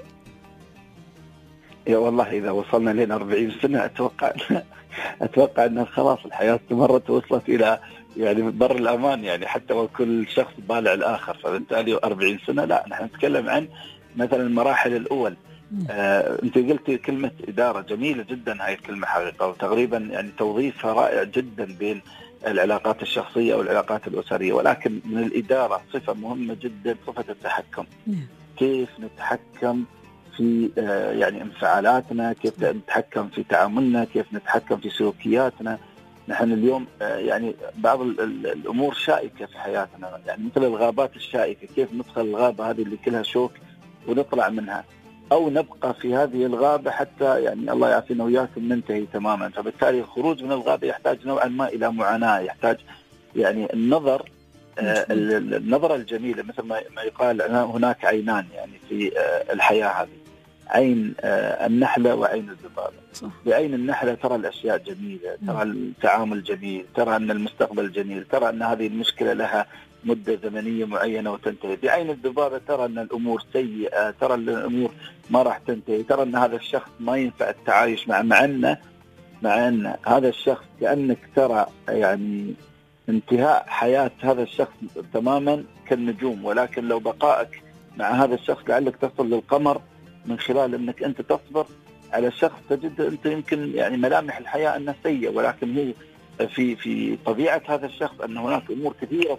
يا والله إذا وصلنا لين 40 سنة أتوقع أن خلاص الحياة استمرت ووصلت إلى يعني بر الأمان، يعني حتى وكل شخص بالع الآخر. فبالتالي 40 سنة لا، نحن نتكلم عن مثلا المراحل الأول. أنت قلت كلمة إدارة جميلة جدا، هاي الكلمة حقيقة، وتقريبا يعني توظيفها رائع جدا بين العلاقات الشخصية والعلاقات الأسرية. ولكن من الإدارة صفة مهمة جدا، صفة التحكم. كيف نتحكم في يعني انفعالاتنا، كيف نتحكم في تعاملنا، كيف نتحكم في سلوكياتنا. نحن اليوم يعني بعض الأمور شائكة في حياتنا، يعني مثل الغابات الشائكة، كيف ندخل الغابة هذه اللي كلها شوك ونطلع منها، أو نبقى في هذه الغابة حتى يعني الله يعافينا وياكم ننتهي تماما. فبالتالي الخروج من الغابة يحتاج نوعا ما إلى معاناة، يحتاج يعني النظرة الجميلة، مثل ما يقال هناك عينان يعني في الحياة هذه، عين النحلة وعين الذبابة. بعين النحلة ترى الأشياء جميلة، ترى التعامل جميل، ترى أن المستقبل جميل، ترى أن هذه المشكلة لها مدة زمنية معينة وتنتهي. بعين الذبابة ترى أن الأمور سيئة، ترى أن الأمور ما راح تنتهي، ترى أن هذا الشخص ما ينفع التعايش مع أن هذا الشخص كأنك ترى يعني انتهاء حياة هذا الشخص تماما كالنجوم. ولكن لو بقائك مع هذا الشخص لعلك تصل للقمر من خلال أنك أنت تصبر على شخص تجد أنت يمكن يعني ملامح الحياة أنها سيئة، ولكن هو في طبيعة هذا الشخص أن هناك أمور كثيرة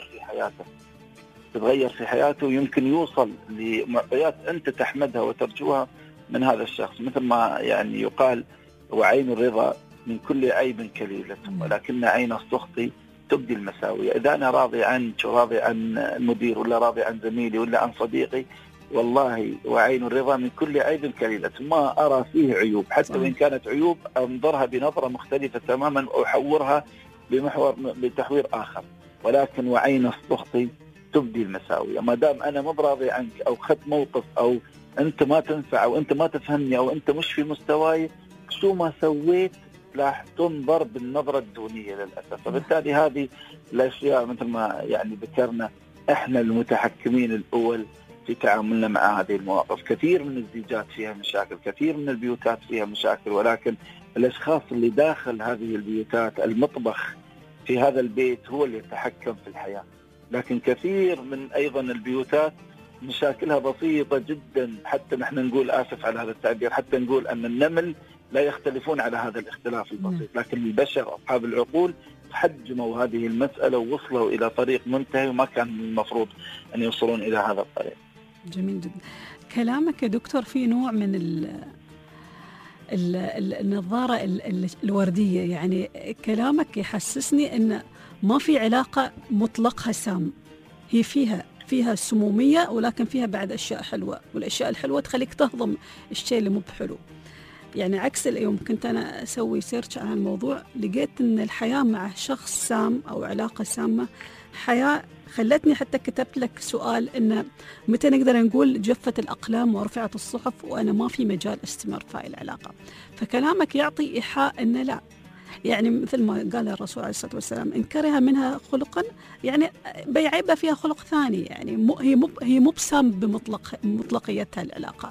تتغير في حياته، ويمكن يوصل لمعطيات أنت تحمدها وترجوها من هذا الشخص. مثل ما يعني يقال وعين الرضا من كل عيب كليلة، ولكن عين السخط تبدي المساوية. إذا أنا راضي عنك وراضي عن المدير ولا راضي عن زميلي ولا عن صديقي، والله وعين الرضا من كل عيب كليلة، ما أرى فيه عيوب، حتى وإن كانت عيوب أنظرها بنظرة مختلفة تماما وأحورها بتحوير آخر. ولكن وعين السخط تبدي المساوية. ما دام أنا مو راضي عنك أو خدت موقف أو أنت ما تنفع أو أنت ما تفهمني أو أنت مش في مستواي، شو ما سويت راح تنظر بالنظرة الدونية للأسف. فبالتالي هذه الأشياء مثل ما يعني ذكرنا، إحنا المتحكمين الأول في تعاملنا مع هذه المواقف. كثير من الزيجات فيها مشاكل، كثير من البيوتات فيها مشاكل، ولكن الأشخاص اللي داخل هذه البيوتات، المطبخ في هذا البيت هو اللي يتحكم في الحياة. لكن كثير من أيضا البيوتات مشاكلها بسيطة جدا، حتى نحن نقول آسف على هذا التعبير، حتى نقول أن النمل لا يختلفون على هذا الاختلاف البسيط، لكن البشر أصحاب العقول حجموا هذه المسألة ووصلوا إلى طريق منتهي وما كان المفروض أن يوصلون إلى هذا الطريق. جميل جدا كلامك يا دكتور. في نوع من النظارة الوردية، يعني كلامك يحسسني أن ما في علاقة مطلقها سام، هي فيها سمومية، ولكن فيها بعد أشياء حلوة، والأشياء الحلوة تخليك تهضم الشيء اللي مو بحلو. يعني عكس اليوم كنت أنا أسوي سيرش عن الموضوع، لقيت أن الحياة مع شخص سام أو علاقة سامة حياة خلتني حتى كتبت لك سؤال إن متى نقدر نقول جفت الأقلام ورفعت الصحف وأنا ما في مجال استمر في هاي العلاقة. فكلامك يعطي إيحاء إن لا، يعني مثل ما قال الرسول عليه الصلاة والسلام إن كره منها خلقا يعني بيعيبها فيها خلق ثاني، يعني هي مو بسام بمطلقيتها العلاقة.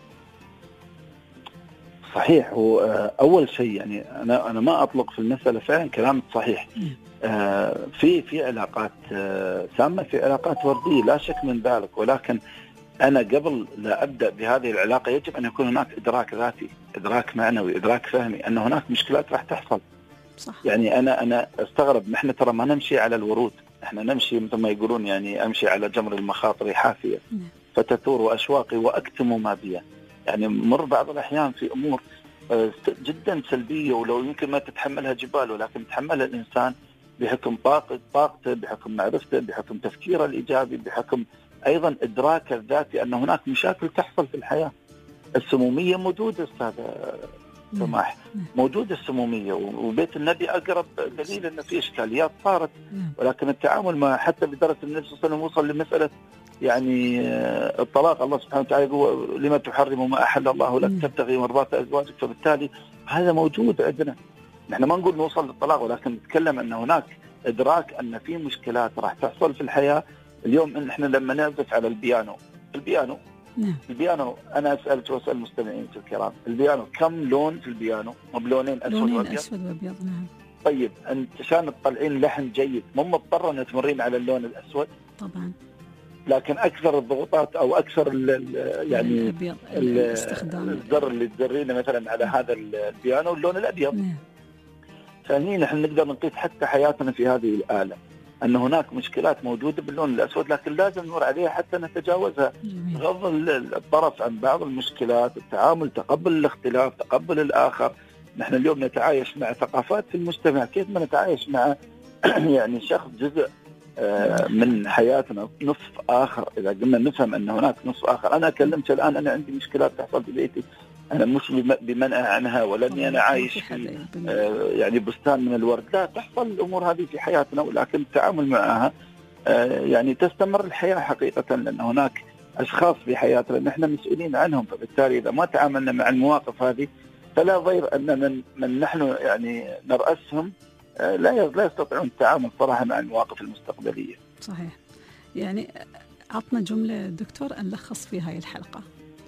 صحيح. وأول شيء يعني أنا ما أطلق في المسألة، فعلا كلامك صحيح. في علاقات سامة، في علاقات وردية لا شك من ذلك، ولكن أنا قبل لا أبدأ بهذه العلاقة يجب أن يكون هناك إدراك ذاتي، إدراك معنوي، إدراك فهمي أن هناك مشكلات راح تحصل. صح. يعني أنا أستغرب، نحن ترى ما نمشي على الورود، نحن نمشي مثل ما يقولون يعني أمشي على جمر المخاطر حافية فتثور أشواقي وأكتم ما بي. يعني مر بعض الأحيان في أمور جدا سلبية ولو يمكن ما تتحملها جبال، ولكن تحملها الإنسان بحكم طاقته، بحكم معرفته، بحكم تفكيره الإيجابي، بحكم أيضا إدراك الذاتي أن هناك مشاكل تحصل في الحياة. السمومية موجودة أستاذ سماح، موجودة السمومية، وبيت النبي أقرب دليل أن في إشكاليات صارت، ولكن التعامل مع حتى بدرجة النبي صلى الله عليه وسلم وصل لمسألة يعني الطلاق. الله سبحانه وتعالى يقول لما تحرم ما أحل الله لك تبتغي مرضات أزواجك، فبالتالي هذا موجود عندنا. نحن ما نقول نوصل للطلاق، ولكن نتكلم أن هناك إدراك أن في مشكلات راح تحصل في الحياة. اليوم نحن لما نعزف على البيانو أنا أسألك وأسأل المستمعين الكرام، البيانو كم لون في البيانو؟ بلونين أسود وأبيض. نعم. طيب أنت عشان تطلعين لحن جيد مو مضطرة أن تمرين على اللون الأسود طبعا، لكن أكثر الضغوطات أو أكثر يعني الاستخدام الزر اللي تزرينه مثلا على هذا البيانو اللون الأبيض. فهني نحن نقدر نقيس حتى حياتنا في هذه الآلة أن هناك مشكلات موجودة باللون الأسود، لكن لازم نمر عليها حتى نتجاوزها. غض الطرف عن بعض المشكلات، التعامل، تقبل الاختلاف، تقبل الآخر. نحن اليوم نتعايش مع ثقافات في المجتمع، كيف ما نتعايش مع يعني شخص جزء من حياتنا، نصف آخر. إذا قلنا نفهم أن هناك نصف آخر، أنا كلمت الآن أنا عندي مشكلات تحصل في بيتي، أنا مش بمنع عنها ولا أني أنا عايش في يعني بستان من الورد، لا، تحصل الأمور هذه في حياتنا، ولكن التعامل معها يعني تستمر الحياة حقيقة، لأن هناك أشخاص في حياتنا نحن مسؤولين عنهم. فبالتالي إذا ما تعاملنا مع المواقف هذه فلا ضير أن من نحن يعني نرأسهم لا يستطيعون التعامل صراحة مع المواقف المستقبلية. صحيح. يعني عطنا جملة دكتور نلخص في هاي الحلقة.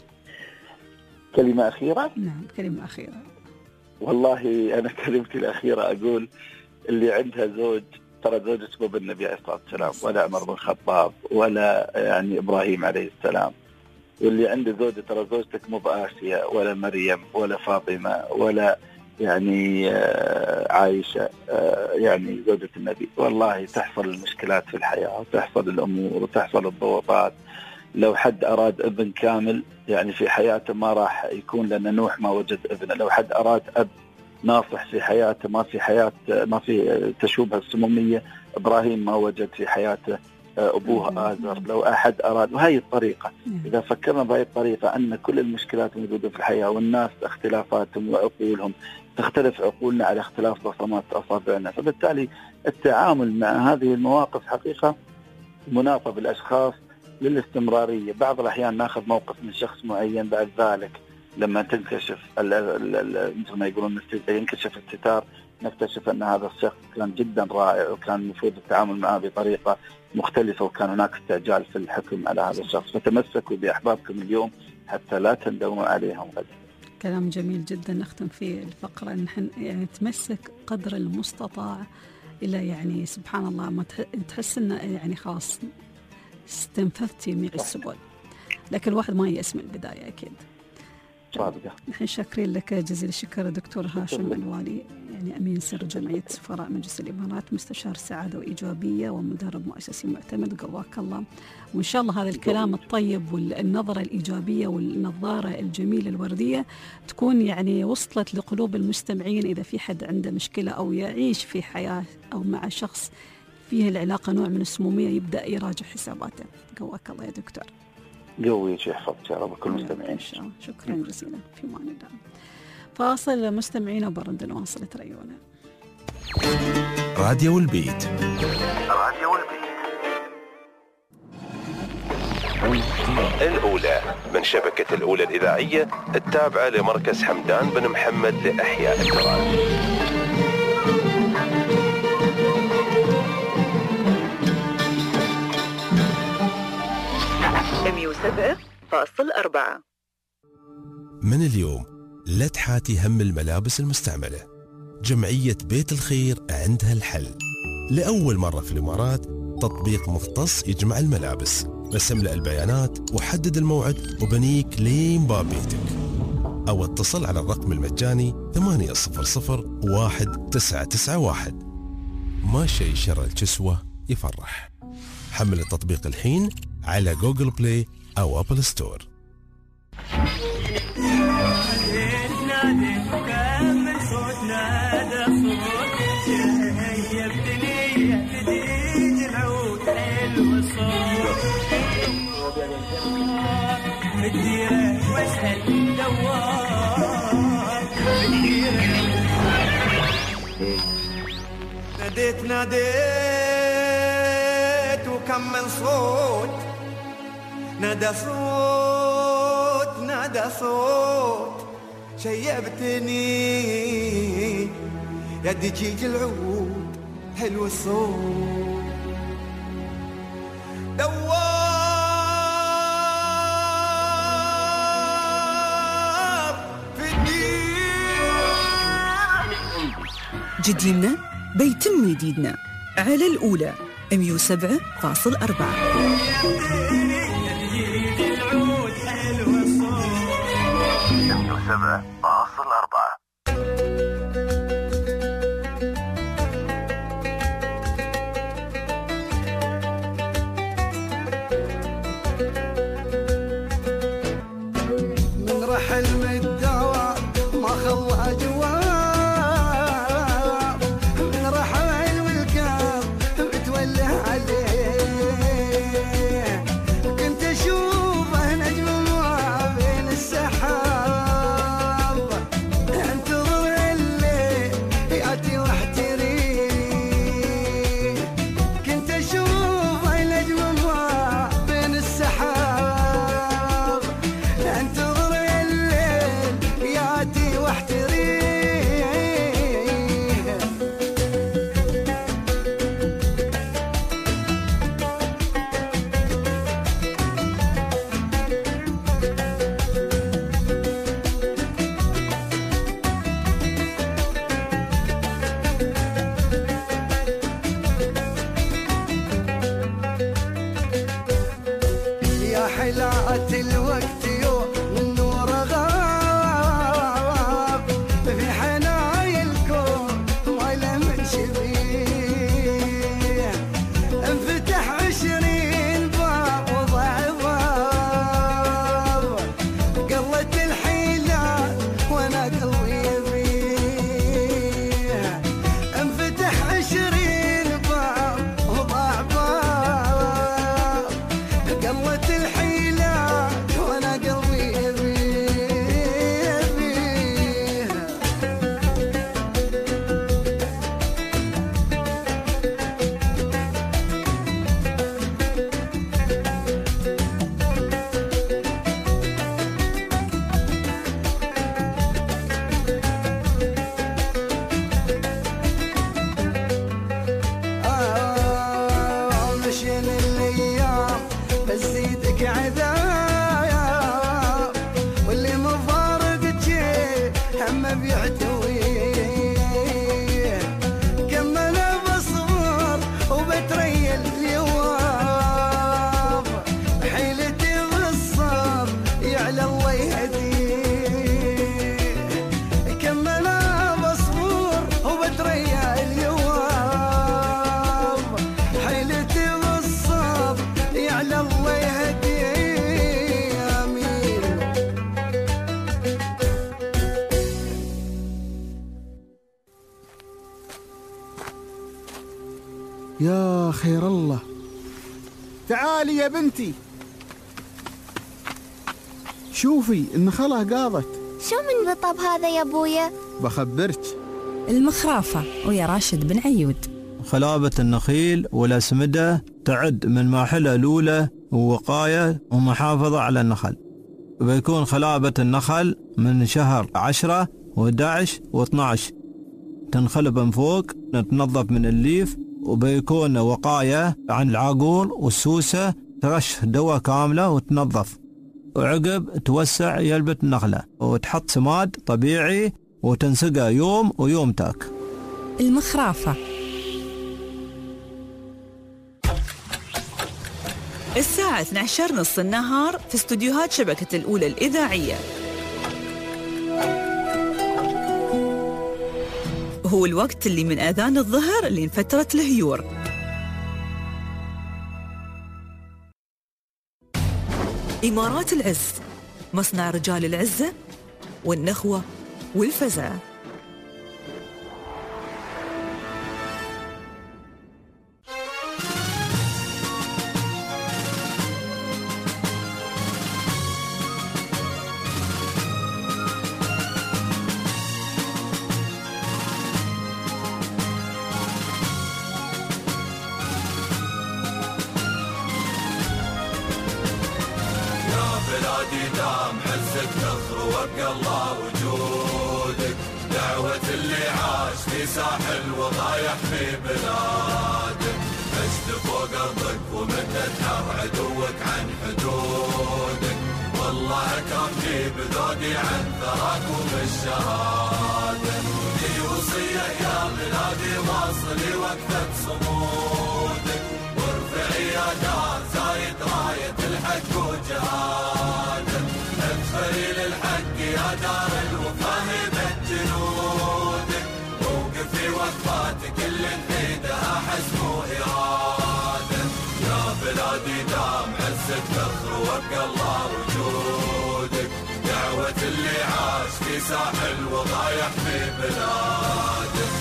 كلمة أخيرة؟ نعم، كلمة أخيرة. والله أنا كلمتي الأخيرة أقول اللي عندها زوج، ترى زوجك مو بالنبي عليه الصلاة والسلام ولا عمر بن الخطاب ولا يعني إبراهيم عليه السلام، واللي عنده زوجة ترى زوجتك مو بآسيا ولا مريم ولا فاطمة ولا يعني عائشة يعني زوجة النبي. والله تحصل المشكلات في الحياة وتحصل الأمور وتحصل الضغوطات. لو حد أراد ابن كامل يعني في حياته ما راح يكون، لأن نوح ما وجد ابن. لو حد أراد أب ناصح في حياته ما في تشوبها السمومية، إبراهيم ما وجد في حياته أبوه آزر. لو أحد أراد، وهي الطريقة إذا فكرنا بهذه الطريقة أن كل المشكلات موجودة في الحياة، والناس اختلافاتهم وعقولهم تختلف عقولنا على اختلاف بصمات أصابعنا، فبالتالي التعامل مع هذه المواقف حقيقة مناطة بالأشخاص للاستمرارية. بعض الأحيان ناخذ موقف من شخص معين، بعد ذلك لما تنكشف مثل ما يقولون ينكشف الستار نكتشف أن هذا الشخص كان جدا رائع وكان المفروض التعامل معه بطريقة مختلفة، وكان هناك استعجال في الحكم على هذا الشخص. فتمسكوا بأحبابكم اليوم حتى لا تندموا عليهم غدا. كلام جميل جدا نختم فيه الفقرة، نحن يعني نتمسك قدر المستطاع إلى يعني سبحان الله ما تحس إنه يعني خلاص استنفذت جميع السبل، لكن الواحد ما يأس من البداية أكيد. نحن شاكرين لك جزيل الشكر دكتور هاشم الوالي، يعني أمين سر جمعية سفراء مجلس الإمارات، مستشار سعادة وإيجابية ومدرب مؤسسي معتمد، قواك الله. وإن شاء الله هذا الكلام الطيب والنظرة الإيجابية والنظارة الجميلة الوردية تكون يعني وصلت لقلوب المستمعين. إذا في حد عنده مشكلة أو يعيش في حياة أو مع شخص فيه العلاقة نوع من السمومية يبدأ يراجع حساباته. قواك الله يا دكتور. قوي يحفظك يا رب كل المستمعين. شكرا جزيلا، في معنا. فاصل مستمعين وبرد نواصل تريونا. راديو البيت. الأولى من شبكة الأولى الإذاعية التابعة لمركز حمدان بن محمد لإحياء التراث. من اليوم لا تحاتي هم الملابس المستعملة. جمعية بيت الخير عندها الحل. لأول مرة في الإمارات تطبيق مختص يجمع الملابس. بس املأ البيانات وحدد الموعد وبنيك لين باب بيتك، أو اتصل على الرقم المجاني 800-1991. ما شيء شر الكسوة يفرح. حمل التطبيق الحين على جوجل بلاي أو أبل ستور. ناديت وكم من صوت، نادى صوت شيبتني يدي جيج العود حلو الصوت. دوار في الدين جديدنا بيتم جديدنا على الأولى 107.4. من رحل مدعوى ما خلى جواب، من رحل والكاب بتوله عليه. كنت اشوفه نجم ما بين السحاب، انتظر الليل ياتي واحتريه. كنت اشوفه نجم ما بين السحاب، انتظر الليل ياتي واحتريه. يا حلاوة الوقت يوم النور غاب، في حنايا الكون ما له من شبيه. انفتح 20 باب وضع باب، قلت الحيلة وانا قلبي يبيه. انفتح 20 باب وضع باب، قلت الحيلة وانا قلبي يبيه. مشين الايام بس زيدك عذاب، واللي مفارقك هم بيعتويه. كم انا بصبر وبتريل اليوم، حيلتي بالصبر يعلى الله يهديه. كم انا بصبر وبتريل اليوم، حيلتي بالصبر يعلى الله يهديه. آمين. يا خير الله، تعالي يا بنتي. شوفي النخلة قاضت، شو من رطب هذا يا أبويا؟ بخبرك. المخرافة ويا راشد بن عيود. خلابة النخيل والأسمدة تعد من مراحلها الأولى ووقاية ومحافظة على النخل. وبيكون خلابة النخل من شهر 10 و11 و12 تنخلب من فوق، نتنظف من الليف، وبيكون وقاية عن العاقول والسوسة، ترش دواء كاملة وتنظف، وعقب توسع يلبة النخلة وتحط سماد طبيعي وتنسقها يوم ويوم تاك. المخرافة. الساعة 12:30 النهار في استوديوهات شبكة الأولى الإذاعية. هو الوقت اللي من آذان الظهر لين فترة الهيور. إمارات العز، مصنع رجال العزة والنخوة والفزعة. دام عزك فخر وابقى الله وجودك، دعوة اللي عاش في ساحل وضايح في بلادك، عشت فوق ارضك ومدت حر عدوك عن حدودك، والله اكرمني بذودي عن ثراك وبالشهادة، لي وصية يا بلادي واصلي وقفة صمودك، وارفعي يا دار زايد راية الحق وجهادك، ادخلي للحق يا دار الوفا هبت جنودك، ووقفي وقفاتك اللي نحيدها حزم وإرادة، يا بلادي دام عزك فخر وابقى الله وجودك، دعوة اللي عاش في ساحل وضايح في بلادك.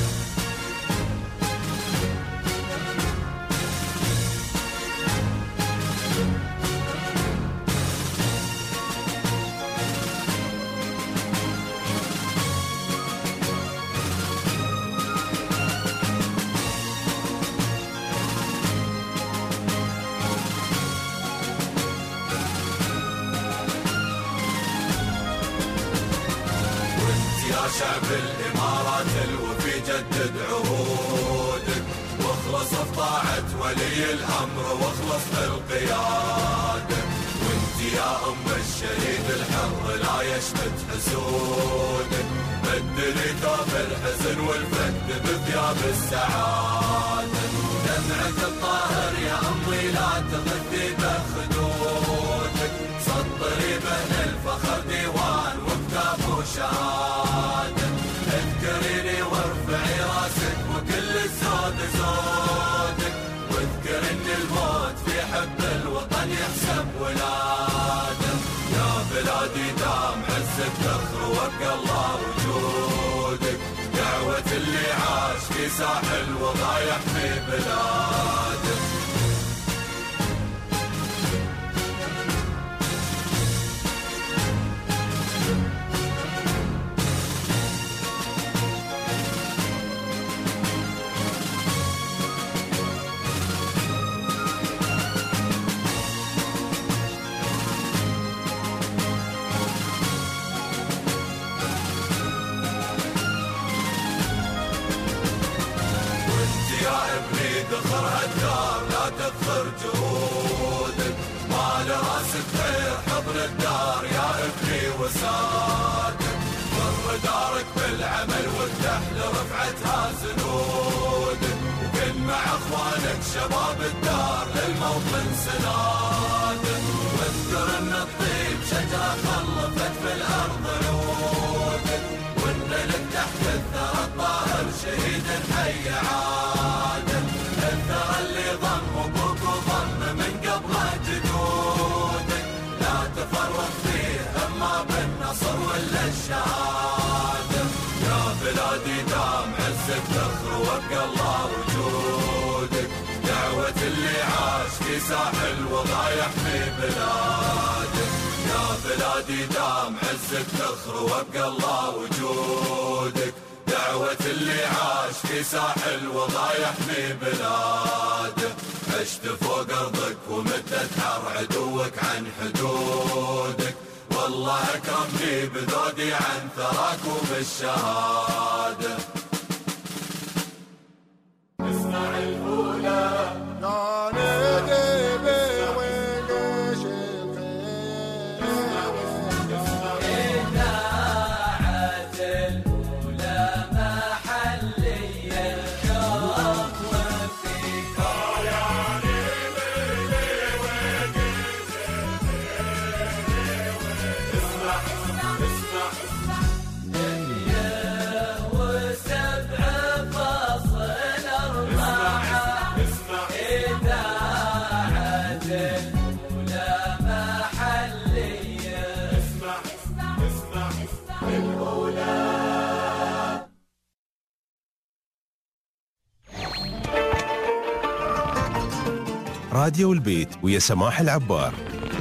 شعب الإمارات الوفي جدد عهودك، واخلص في طاعة ولي الأمر واخلص بالقيادة، وانت يا أم الشهيد الحر لا يشمت حسودك، بدلي ثوب الحزن والفقد بثياب السعادة، دمعة الطاهر يا أمي لا تغذي بخدودك، سطري بين الفخر ديوان وكتاب وشهادة، اذكريني وارفعي راسك وكل الزود زودك، واذكر ان الموت في حب الوطن يحسب ولاده، يا بلادي دام عزك فخر وابقى الله وجودك، دعوة اللي عاش في ساحل وضايح في بلاده. دخر هالدار لا تذخر جهودك، ما لراسك خير حضن الدار يا ابني وسادك، مر دارك بالعمل وافتح لرفعتها زنودك، وكن مع اخوانك شباب الدار للموطن سنادك، واذكر ان الطيب شجرة خلفت في الارض نودك، وان لك تحت الثرى الطاهر شهيد حي عادك، الثرى اللي ضم ابوك وضم من قبل جدودك، لا تفرط فيه اما بالنصر ولا الشهاده، يا بلادي دام عزك فخر وابقى الله وجودك، دعوة اللي عاش في ساحل وضايح في بلادك، يا بلادي دام عزك تخر وابقى الله وجودك، دعوة اللي عاش في ساحل وضايح في بلاده، عشت فوق أرضك ومدت حر عدوك عن حدودك، والله أكرمني بذودي عن ثراك وبالشهادة. اسمع الأولى راديو البيت ويا سماح العبار.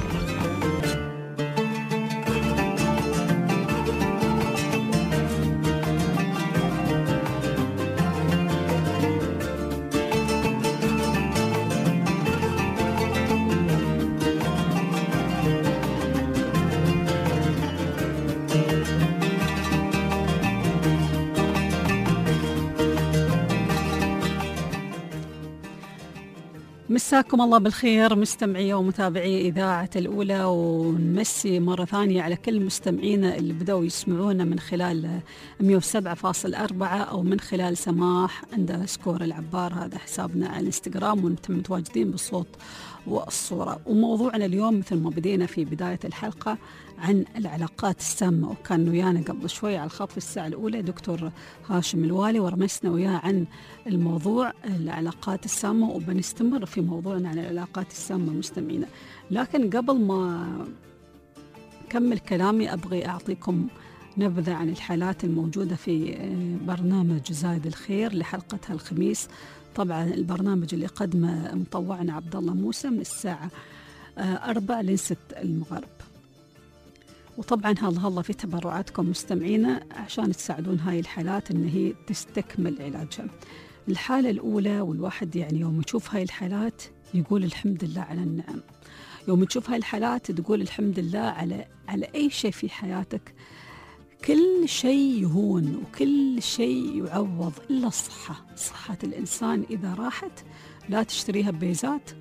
مساكم الله بالخير مستمعي ومتابعي إذاعة الأولى، ونمسي مرة ثانية على كل مستمعينا اللي بدأوا يسمعونا من خلال 107.4 أو من خلال سماح _ العبار، هذا حسابنا على الانستغرام، ونتم متواجدين بالصوت والصورة. وموضوعنا اليوم مثل ما بدينا في بداية الحلقة عن العلاقات السامة، وكان ويانا قبل شوي على الخط في الساعة الأولى دكتور هاشم الوالي، ورمسنا وياه عن الموضوع العلاقات السامة، وبنستمر في موضوعنا عن العلاقات السامة مستمعينا. لكن قبل ما أكمل كلامي أبغي أعطيكم نبذة عن الحالات الموجودة في برنامج زايد الخير لحلقتها الخميس. طبعا البرنامج اللي قدمه مطوعنا عبد الله موسى من الساعة 4 ل 6 المغرب. وطبعا هلا في تبرعاتكم مستمعينا عشان تساعدون هاي الحالات ان هي تستكمل علاجها. الحالة الأولى، والواحد يعني يوم يشوف هاي الحالات يقول الحمد لله على النعم. يوم تشوف هاي الحالات تقول الحمد لله على أي شيء في حياتك. كل شيء يهون وكل شيء يعوض إلا الصحة. صحة الإنسان إذا راحت لا تشتريها ببيزات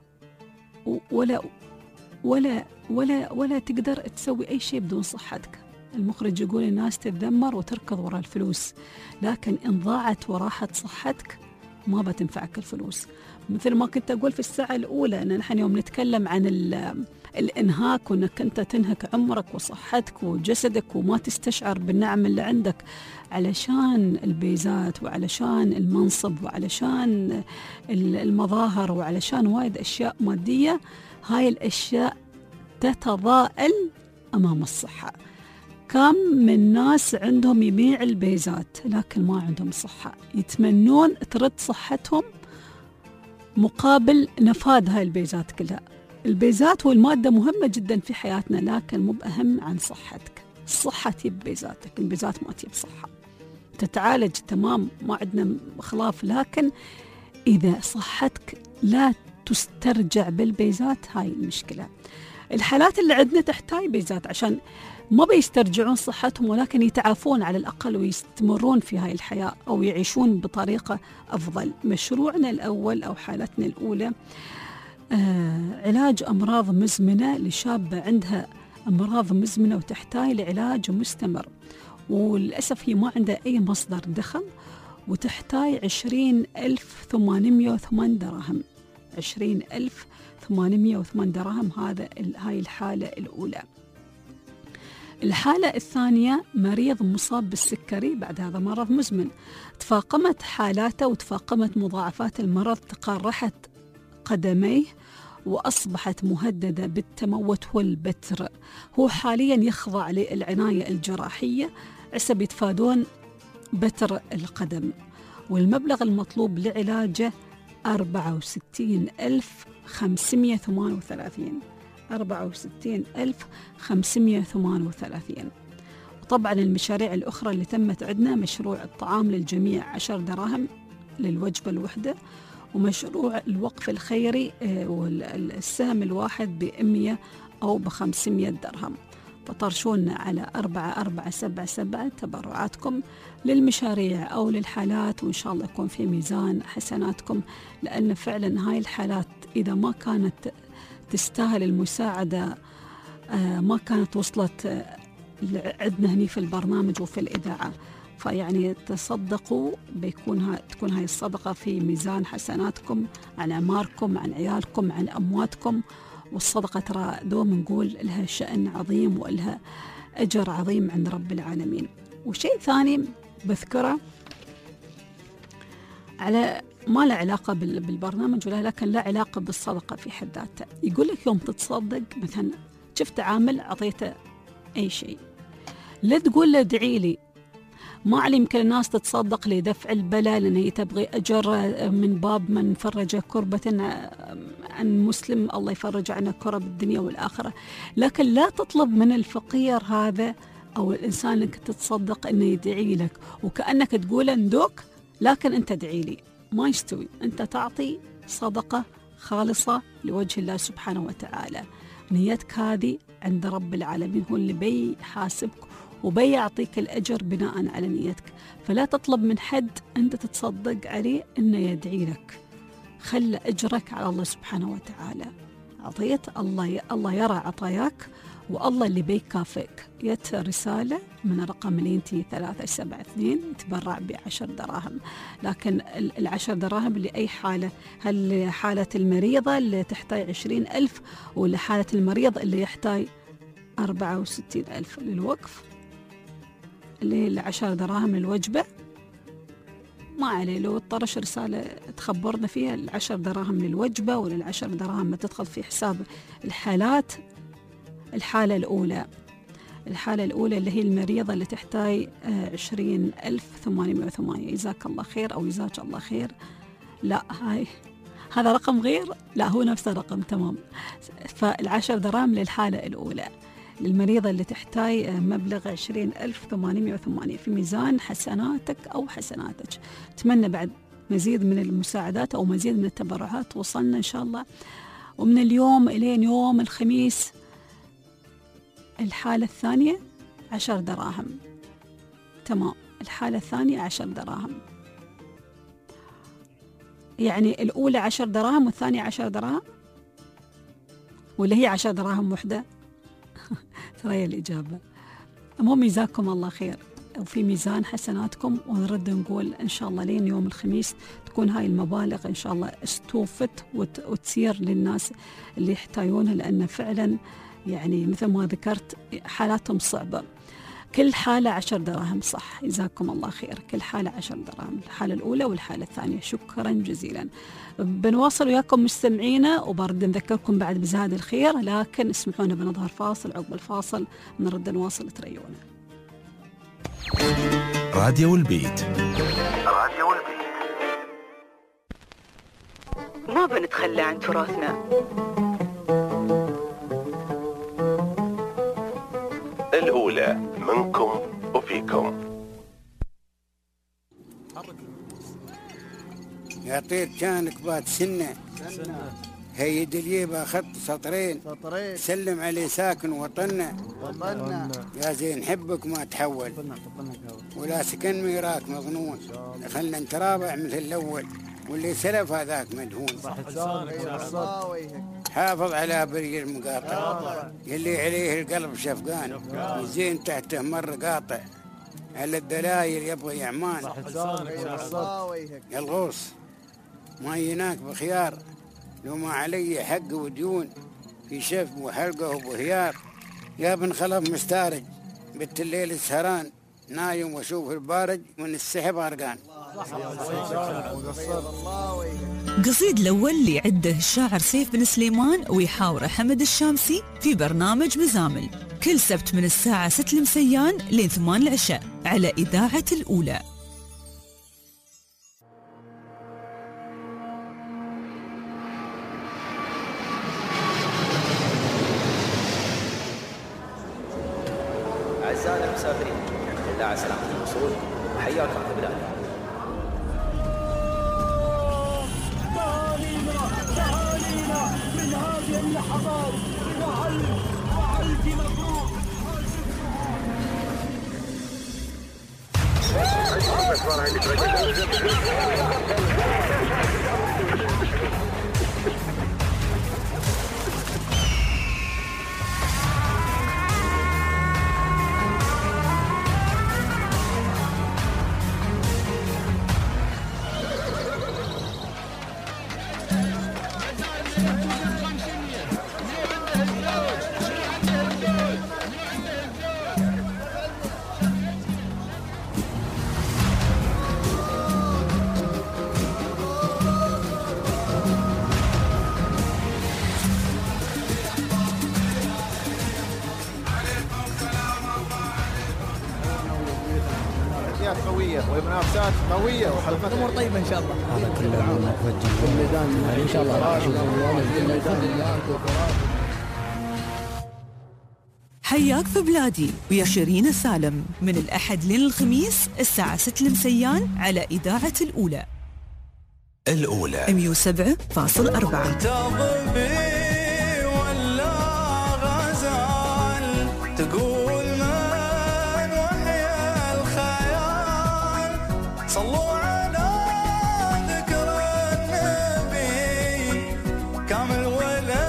ولا تقدر تسوي أي شيء بدون صحتك. المخرج يقول الناس تتذمر وتركض وراء الفلوس، لكن إن ضاعت وراحت صحتك ما بتنفعك الفلوس. مثل ما كنت أقول في الساعة الأولى أن نحن يوم نتكلم عن الإنهاك، وأنك أنت تنهك عمرك وصحتك وجسدك وما تستشعر بالنعم اللي عندك علشان البيزات وعلشان المنصب وعلشان المظاهر وعلشان وايد أشياء مادية. هاي الأشياء تتضاءل أمام الصحة. كم من ناس عندهم يبيع البيزات لكن ما عندهم صحة، يتمنون ترد صحتهم مقابل نفاذ هاي البيزات كلها. البيزات والمادة مهمة جدا في حياتنا، لكن مو بأهم عن صحتك. الصحة تجيب بيزاتك، البيزات ما تجيب صحة. تتعالج تمام، ما عندنا خلاف، لكن إذا صحتك لا تسترجع بالبيزات هاي المشكلة. الحالات اللي عندنا تحتاج بيزات عشان ما بيسترجعون صحتهم، ولكن يتعافون على الأقل ويستمرون في هاي الحياة أو يعيشون بطريقة أفضل. مشروعنا الأول أو حالتنا الأولى علاج أمراض مزمنة لشابة عندها أمراض مزمنة وتحتاج لعلاج مستمر، وللأسف هي ما عندها أي مصدر دخل، وتحتاج 20,808 درهم. 20,808 درهم. هاي الحالة الأولى. الحالة الثانية مريض مصاب بالسكري، بعد هذا مرض مزمن، تفاقمت حالاته وتفاقمت مضاعفات المرض، تقرحت قدميه وأصبحت مهددة بالتموت والبتر. هو حاليا يخضع للعناية الجراحية عسب يتفادون بتر القدم، والمبلغ المطلوب لعلاجه 64,538. 64,538. وطبعا المشاريع الأخرى اللي تمت عندنا مشروع الطعام للجميع 10 دراهم للوجبة الوحدة، ومشروع الوقف الخيري والسهم الواحد ب100 أو ب500 درهم. فطرشونا على 4477 تبرعاتكم للمشاريع أو للحالات، وإن شاء الله يكون في ميزان حسناتكم، لأن فعلا هاي الحالات إذا ما كانت تستاهل المساعدة ما كانت وصلت عندنا هني في البرنامج وفي الإذاعة. فيعني تصدقوا تكون هاي الصدقة في ميزان حسناتكم عن أعماركم، عن عيالكم، عن أمواتكم. والصدقة ترى دوم نقول لها شأن عظيم ولها أجر عظيم عند رب العالمين. وشيء ثاني بذكره على ما له علاقة بالبرنامج ولا، لكن له علاقة بالصدقة في حد ذاتها. يقول لك يوم تتصدق مثلا شفت عامل عطيته أي شيء، لا تقول له ادعي لي. ما علي يمكن الناس تتصدق لدفع البلاء لأن هي تبغي أجر من باب من فرج كربة عن مسلم، الله يفرج عنه كرب الدنيا والآخرة. لكن لا تطلب من الفقير هذا أو الإنسان اللي تتصدق أنه يدعي لك وكأنك تقول اندوك، لكن أنت ادعي لي. ما يستوي. أنت تعطي صدقة خالصة لوجه الله سبحانه وتعالى. نيتك هذه عند رب العالمين هو اللي بيحاسبك وبيعطيك الأجر بناء على نيتك. فلا تطلب من حد أنت تتصدق عليه إنه يدعي لك، خلى أجرك على الله سبحانه وتعالى. عطيت الله يرى عطاياك، والله اللي بيكافئك. جت رسالة من رقم اللي انتي 372 تبرع ب10 دراهم، لكن 10 دراهم لأي حالة؟ هل حالة المريضة اللي تحتاج 20,000 ولا حالة المريض اللي يحتاج 64,000 للوقف اللي هي 10 دراهم للوجبة؟ ما عليه، لو اضطرش رسالة تخبرنا فيها 10 دراهم للوجبة ولا 10 دراهم ما تدخل في حساب الحالات. الحالة الأولى اللي هي المريضة اللي تحتاج 20,808. جزاك الله خير أو جزاك الله خير. لا هذا رقم غير، لا هو نفس الرقم تمام. فال10 دراهم للحالة الأولى للمريضة اللي تحتاج مبلغ 20,808 في ميزان حسناتك أو حسناتك. أتمنى بعد مزيد من المساعدات أو مزيد من التبرعات وصلنا إن شاء الله. ومن اليوم إلين يوم الخميس الحالة الثانية 10 دراهم تمام. الحالة الثانية 10 دراهم، يعني الأولى 10 دراهم والثانية 10 دراهم، ولا هي 10 دراهم وحدة؟ ترى الإجابة. المهم جزاكم الله خير وفي ميزان حسناتكم، ونرد نقول إن شاء الله لين يوم الخميس تكون هاي المبالغ إن شاء الله استوفت وتسير للناس اللي يحتاجونها، لأن فعلا يعني مثل ما ذكرت حالاتهم صعبة. كل حالة 10 دراهم صح، جزاكم الله خير. كل حالة 10 دراهم، الحالة الأولى والحالة الثانية. شكرا جزيلا. بنواصل وياكم مستمعينا، وبرد نذكركم بعد بزاد الخير، لكن اسمحونا بنظهر فاصل. عقب الفاصل نرد نواصل تريونا. راديو البيت. ما بنتخلى عن تراثنا. الأولى منكم وفيكم. يا طير كانك بات سنة هي دليبة خط سطرين سلم عليه ساكن وطننا يا زين حبك ما تحول ولا سكن ميراك مظنون. خلنا نترابع مثل الأول واللي سلف هذاك مدهون. حافظ على بري المقاطع يلي عليه القلب شفقان وزين تحته مر قاطع على الدلايل يبغي يعمان. يا الغوص ما يناك بخيار لو ما علي حق وديون في شف وحلقه وبهيار. يا بن خلف مستارج بنت الليل السهران نايم واشوف البارج من السحب غرقان. قصيد الأول اللي عده الشاعر سيف بن سليمان ويحاوره حمد الشامسي في برنامج مزامل كل سبت من الساعة 6 المسيان لين 8 العشاء على إذاعة الأولى. أعزائنا المسافرين، لله على سلامة الوصول وحياكم في بلادنا. تعالينا من هذه اللحظات وألف مبروك. قوية ومنافسات قوية وحلقات الأمور طيبة إن شاء الله. هذا كل العام في الميدان إن شاء الله. حياك في بلادي ويا شيرين سالم من الأحد لين الخميس الساعة 6 المسيان على إذاعة الأولى 107.4. ولا غزال تقول من وحي الخيال صلوا على ذكر النبي كامل ولا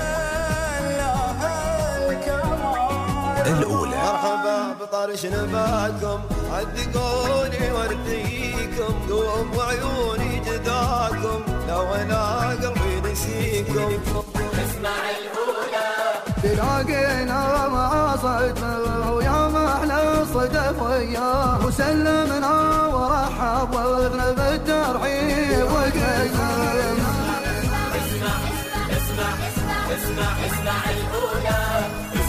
الأولى. مرحبا بطرش نباكم عدقوني وارتقيكم قوم وعيوني جداكم لو انا قلبي نسيكم. اسمع الأولى. تلاقينا ما صدنا ويا ما احنا الصدف وياه وسلمنا ورحب وغنى بالترحيب وكيف. اسمع الأولى.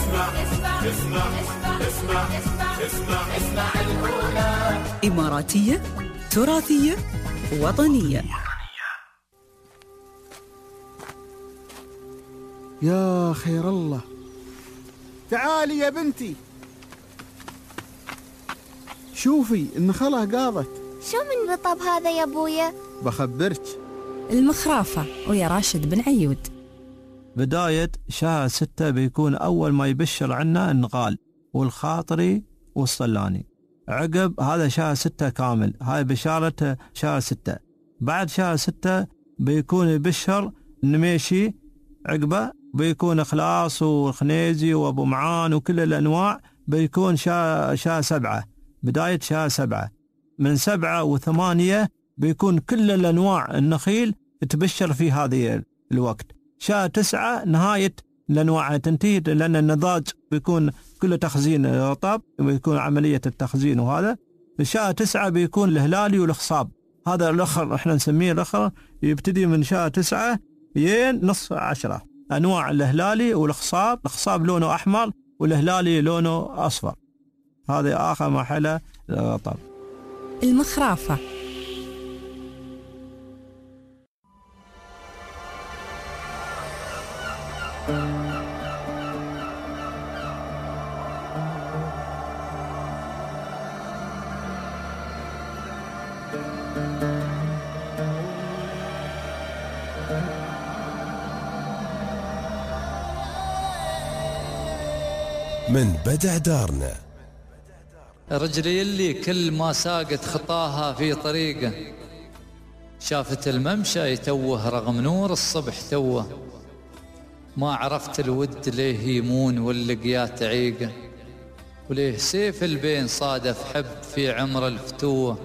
اسمع الأولى. إماراتية، تراثية، وطنية. يا خير الله، تعالي يا بنتي. شوفي النخلة قاضت. شو من رطب هذا يا ابويا؟ بخبرك. المخرافة ويا راشد بن عيود. بداية شهر 6 بيكون أول ما يبشر عنا النغال والخاطري والصلاني. عقب هذا شهر 6 كامل، هاي بشارة شهر 6. بعد شهر 6 بيكون يبشر النميشي، عقبه بيكون إخلاص والخنيزي وأبو معان وكل الأنواع. بيكون شهر 7، بداية شهر 7. من 7 و8 بيكون كل الأنواع النخيل تبشر في هذه الوقت. شهر 9 نهاية الأنواع تنتهي، لأن النضاج بيكون كله تخزين رطب، بيكون عملية التخزين. وهذا شهر 9 بيكون الهلالي والخصاب. هذا الأخر احنا نسميه الأخر، يبتدي من شهر 9 ين نصف 10. أنواع الهلالي والخصاب، الخصاب لونه أحمر والهلالي لونه أصفر. هذا آخر مرحلة الرطب. المخرافة. من بدع دارنا. رجلي اللي كل ما ساقت خطاها في طريقه، شافت الممشى يتوه رغم نور الصبح توه، ما عرفت الود ليه يمون واللقيات عيقه، وليه سيف البين صادف حب في عمر الفتوه.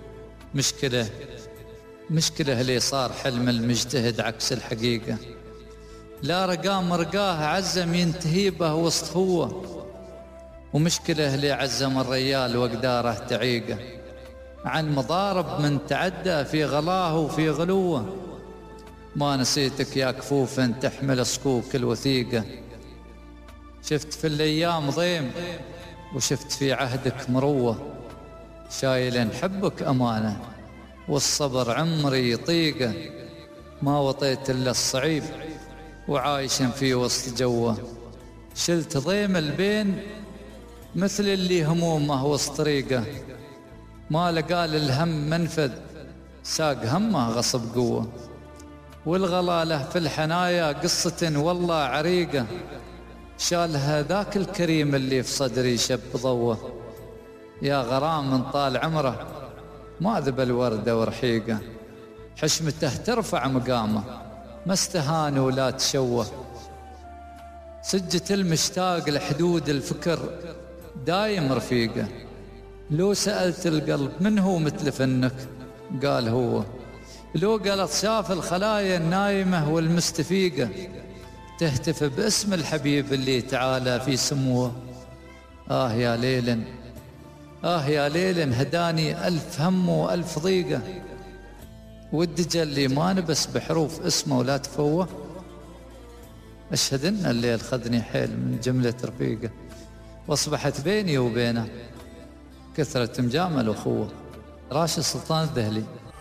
مشكلة اللي صار حلم المجتهد عكس الحقيقة، لا رقام رقاه عزم ينتهي به وسط خوه، ومشكلة اللي عزم الريال وقداره تعيقه، عن مضارب من تعدى في غلاه وفي غلوه. ما نسيتك يا كفوف تحمل صكوك الوثيقة، شفت في الأيام ضيم وشفت في عهدك مروة، شايل حبك أمانة والصبر عمري يطيقه، ما وطيت إلا الصعيب وعايش في وسط جوه، شلت ضيم البين مثل اللي همومه وسط طريقه ما لقى الهم منفذ ساق همه غصب قوة، والغلالة في الحنايا قصة والله عريقة شالها ذاك الكريم اللي في صدري شب ضوه. يا غرام من طال عمره ما ذب الوردة ورحيقة، حشمته ترفع مقامه ما استهان ولا تشوه. سجة المشتاق لحدود الفكر دايم رفيقه، لو سألت القلب من هو مثل فنك قال هو، لو قالت شاف الخلايا النايمة والمستفيقة تهتف باسم الحبيب اللي تعالى في سموه. يا ليل يا ليل هداني ألف هم وألف ضيقة، والدجى اللي ما نبس بحروف اسمه ولا تفوه. أشهد إن الليل خذني حيل من جملة رفيقة، واصبحت بيني وبينه كثرة مجامل وخوة. راشد سلطان الذهلي.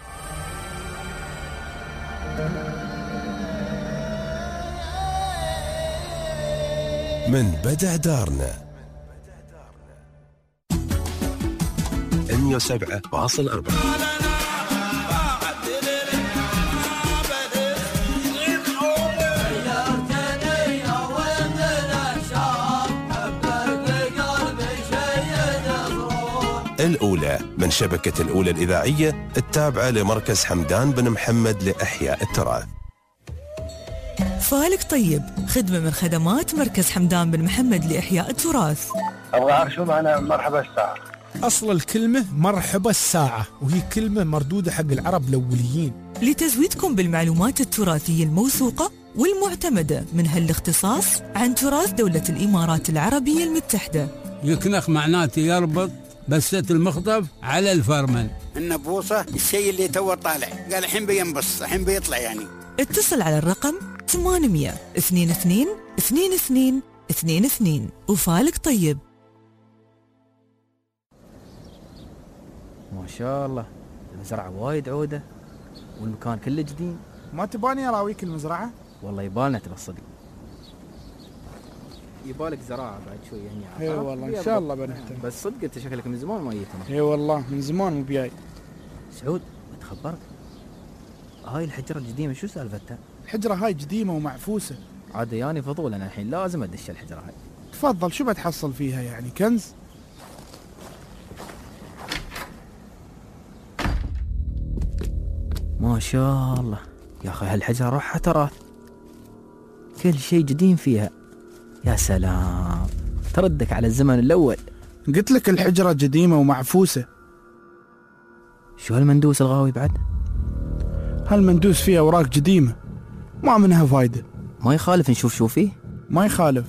من بدع دارنا 107.4. الأولى من شبكة الأولى الإذاعية التابعة لمركز حمدان بن محمد لإحياء التراث. فالك طيب، خدمة من خدمات مركز حمدان بن محمد لإحياء التراث. أبغى أعرف شو معنى مرحبا الساعة. أصل الكلمة مرحبا الساعة، وهي كلمة مردودة حق العرب الأوليين. لتزويدكم بالمعلومات التراثية الموثوقة والمعتمدة من هالاختصاص عن تراث دولة الإمارات العربية المتحدة. يكنخ معناته يربط بسة المخطف على الفرمل. النبوصة الشيء اللي تو طالع، قال الحين بينبص الحين بيطلع يعني. اتصل على الرقم 800 22 22 22 وفالك طيب. ما شاء الله المزرعة وايد عودة والمكان كله جديد. ما تباني اراويك المزرعة؟ والله يبالنا تبصدق، يبالك زراعة بعد شوي يعني. اي والله ان شاء الله بنهتم. بس صدق انت شكلك من زمان ما جيتنا. اي والله من زمان مو بجاي. سعود بتخبرك، هاي الحجرة القديمة شو سالفتها؟ الحجرة هاي قديمة ومعفوسة. عاد يعني فضول انا الحين لازم ادش الحجرة هاي. تفضل، شو بتحصل فيها يعني؟ كنز؟ ما شاء الله يا اخي هالحجرة روحها تراث، كل شيء قديم فيها. يا سلام، تردك على الزمن الأول. قلت لك الحجرة قديمة ومعفوسة. شو هالمندوس الغاوي بعد؟ هالمندوس فيه أوراق قديمة ما منها فايدة. ما يخالف نشوف شو فيه؟ ما يخالف.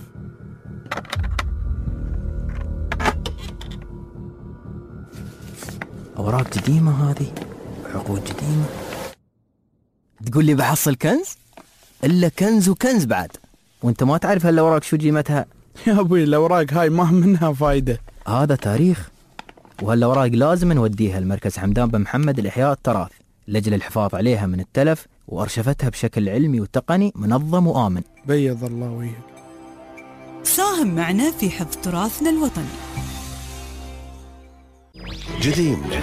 أوراق قديمة هذه، عقود قديمة. تقول لي بحصل كنز؟ إلا كنز وكنز بعد، وانت ما تعرف هالأوراق شو قيمتها. يا أبوي الأوراق هاي ما منها فايدة. هذا تاريخ، وهالأوراق لازم نوديها لمركز حمدان بن محمد لإحياء التراث لأجل الحفاظ عليها من التلف وأرشفتها بشكل علمي وتقني منظم وآمن. بيض الله وجهك. ساهم معنا في حفظ تراثنا الوطني. جديمنا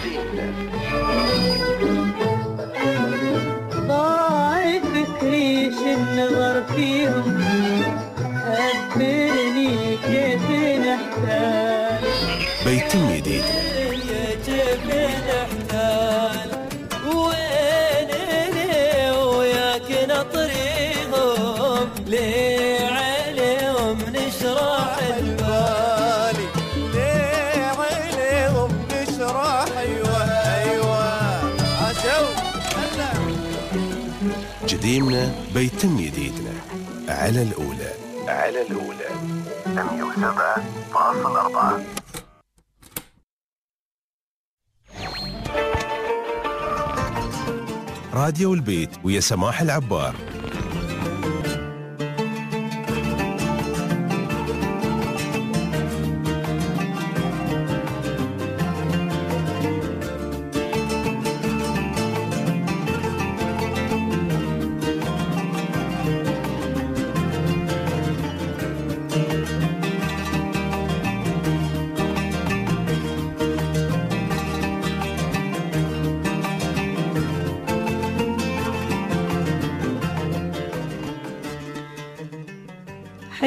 ضاعت فكري شنغر فيهم، أخبرني كيف نحتاج بيتم جديد. كيف نحتاج وين وياك نطريهم ليه عليهم نشرح البالي، ليه عليهم نشرح. أيوة عشو جديمنا بيتم جديدنا على الأولى 107.4. راديو البيت ويا سماح العبار.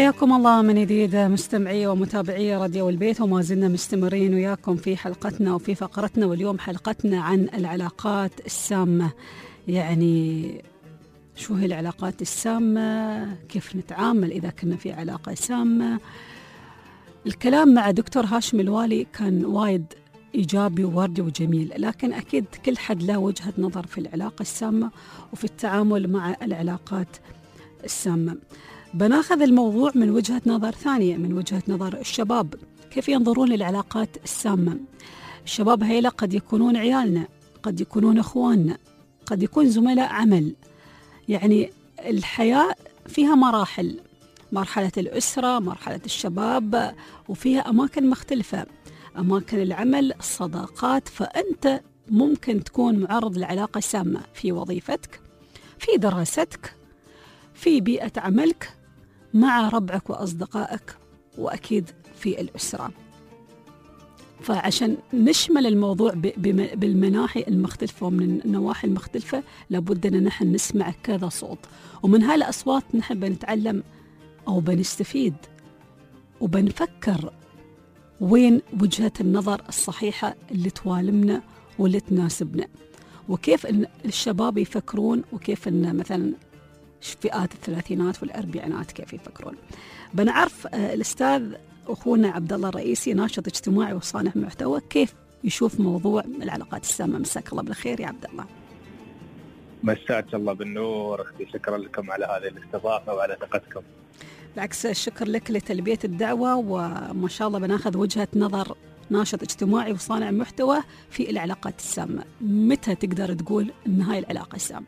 حياكم الله من جديد مستمعي ومتابعي راديو البيت، وما زلنا مستمرين وياكم في حلقتنا وفي فقرتنا، واليوم حلقتنا عن العلاقات السامة. يعني شو هي العلاقات السامة؟ كيف نتعامل إذا كنا في علاقة سامة؟ الكلام مع دكتور هاشم الوالي كان وايد إيجابي ووردي وجميل، لكن أكيد كل حد له وجهة نظر في العلاقة السامة وفي التعامل مع العلاقات السامة. بناخذ الموضوع من وجهة نظر ثانية، من وجهة نظر الشباب، كيف ينظرون للعلاقات السامة. الشباب هيلا قد يكونون عيالنا، قد يكونون أخواننا، قد يكون زملاء عمل. يعني الحياة فيها مراحل، مرحلة الأسرة، مرحلة الشباب، وفيها أماكن مختلفة، أماكن العمل، الصداقات. فأنت ممكن تكون معرض لعلاقة سامة في وظيفتك، في دراستك، في بيئة عملك، مع ربعك وأصدقائك، وأكيد في الأسرة. فعشان نشمل الموضوع بالمناحي المختلفة ومن النواحي المختلفة، لابد أن نحن نسمع كذا صوت، ومن هالأصوات نحن بنتعلم أو بنستفيد وبنفكر وين وجهة النظر الصحيحة اللي توالمنا واللي تناسبنا، وكيف إن الشباب يفكرون، وكيف إن مثلا فئات الثلاثينات والأربعينات كيف يفكرون. بنعرف الأستاذ أخونا عبد الله الرئيسي، ناشط اجتماعي وصانع محتوى، كيف يشوف موضوع العلاقات السامة. مساك الله بالخير يا عبد الله. مساك الله بالنور أختي، شكرا لكم على هذه الاستضافة وعلى ثقتكم. بالعكس، الشكر لك لتلبية الدعوة، وما شاء الله بناخذ وجهة نظر ناشط اجتماعي وصانع محتوى في العلاقات السامة. متى تقدر تقول أن هاي العلاقة سامة؟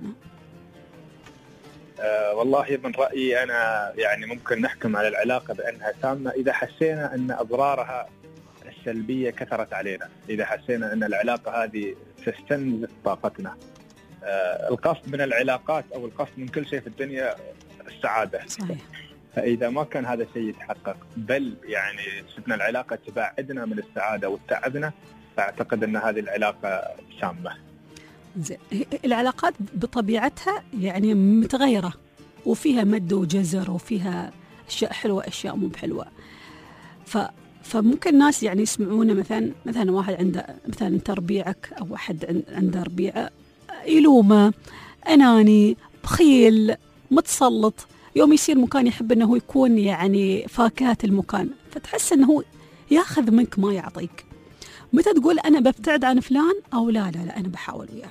والله من رأيي أنا يعني ممكن نحكم على العلاقة بأنها سامة إذا حسينا أن أضرارها السلبية كثرت علينا، إذا حسينا أن العلاقة هذه تستنزف طاقتنا. القصد من العلاقات أو القصد من كل شيء في الدنيا السعادة. صحيح. فإذا ما كان هذا الشيء يتحقق، بل يعني شفنا العلاقة تبعدنا من السعادة وتتعبنا، فأعتقد أن هذه العلاقة سامة. العلاقات بطبيعتها يعني متغيرة، وفيها مد وجزر، وفيها أشياء حلوة أشياء مو بحلوة. فممكن ناس يعني يسمعونا مثلا واحد عنده مثلا أنت ربيعك، أو واحد عنده ربيعه يلومه، أناني، بخيل، متسلط. يوم يصير مكان يحب أنه يكون يعني فاكهة المكان، فتحس أنه ياخذ منك ما يعطيك. متى تقول أنا ببتعد عن فلان، أو لا أنا بحاول وياه؟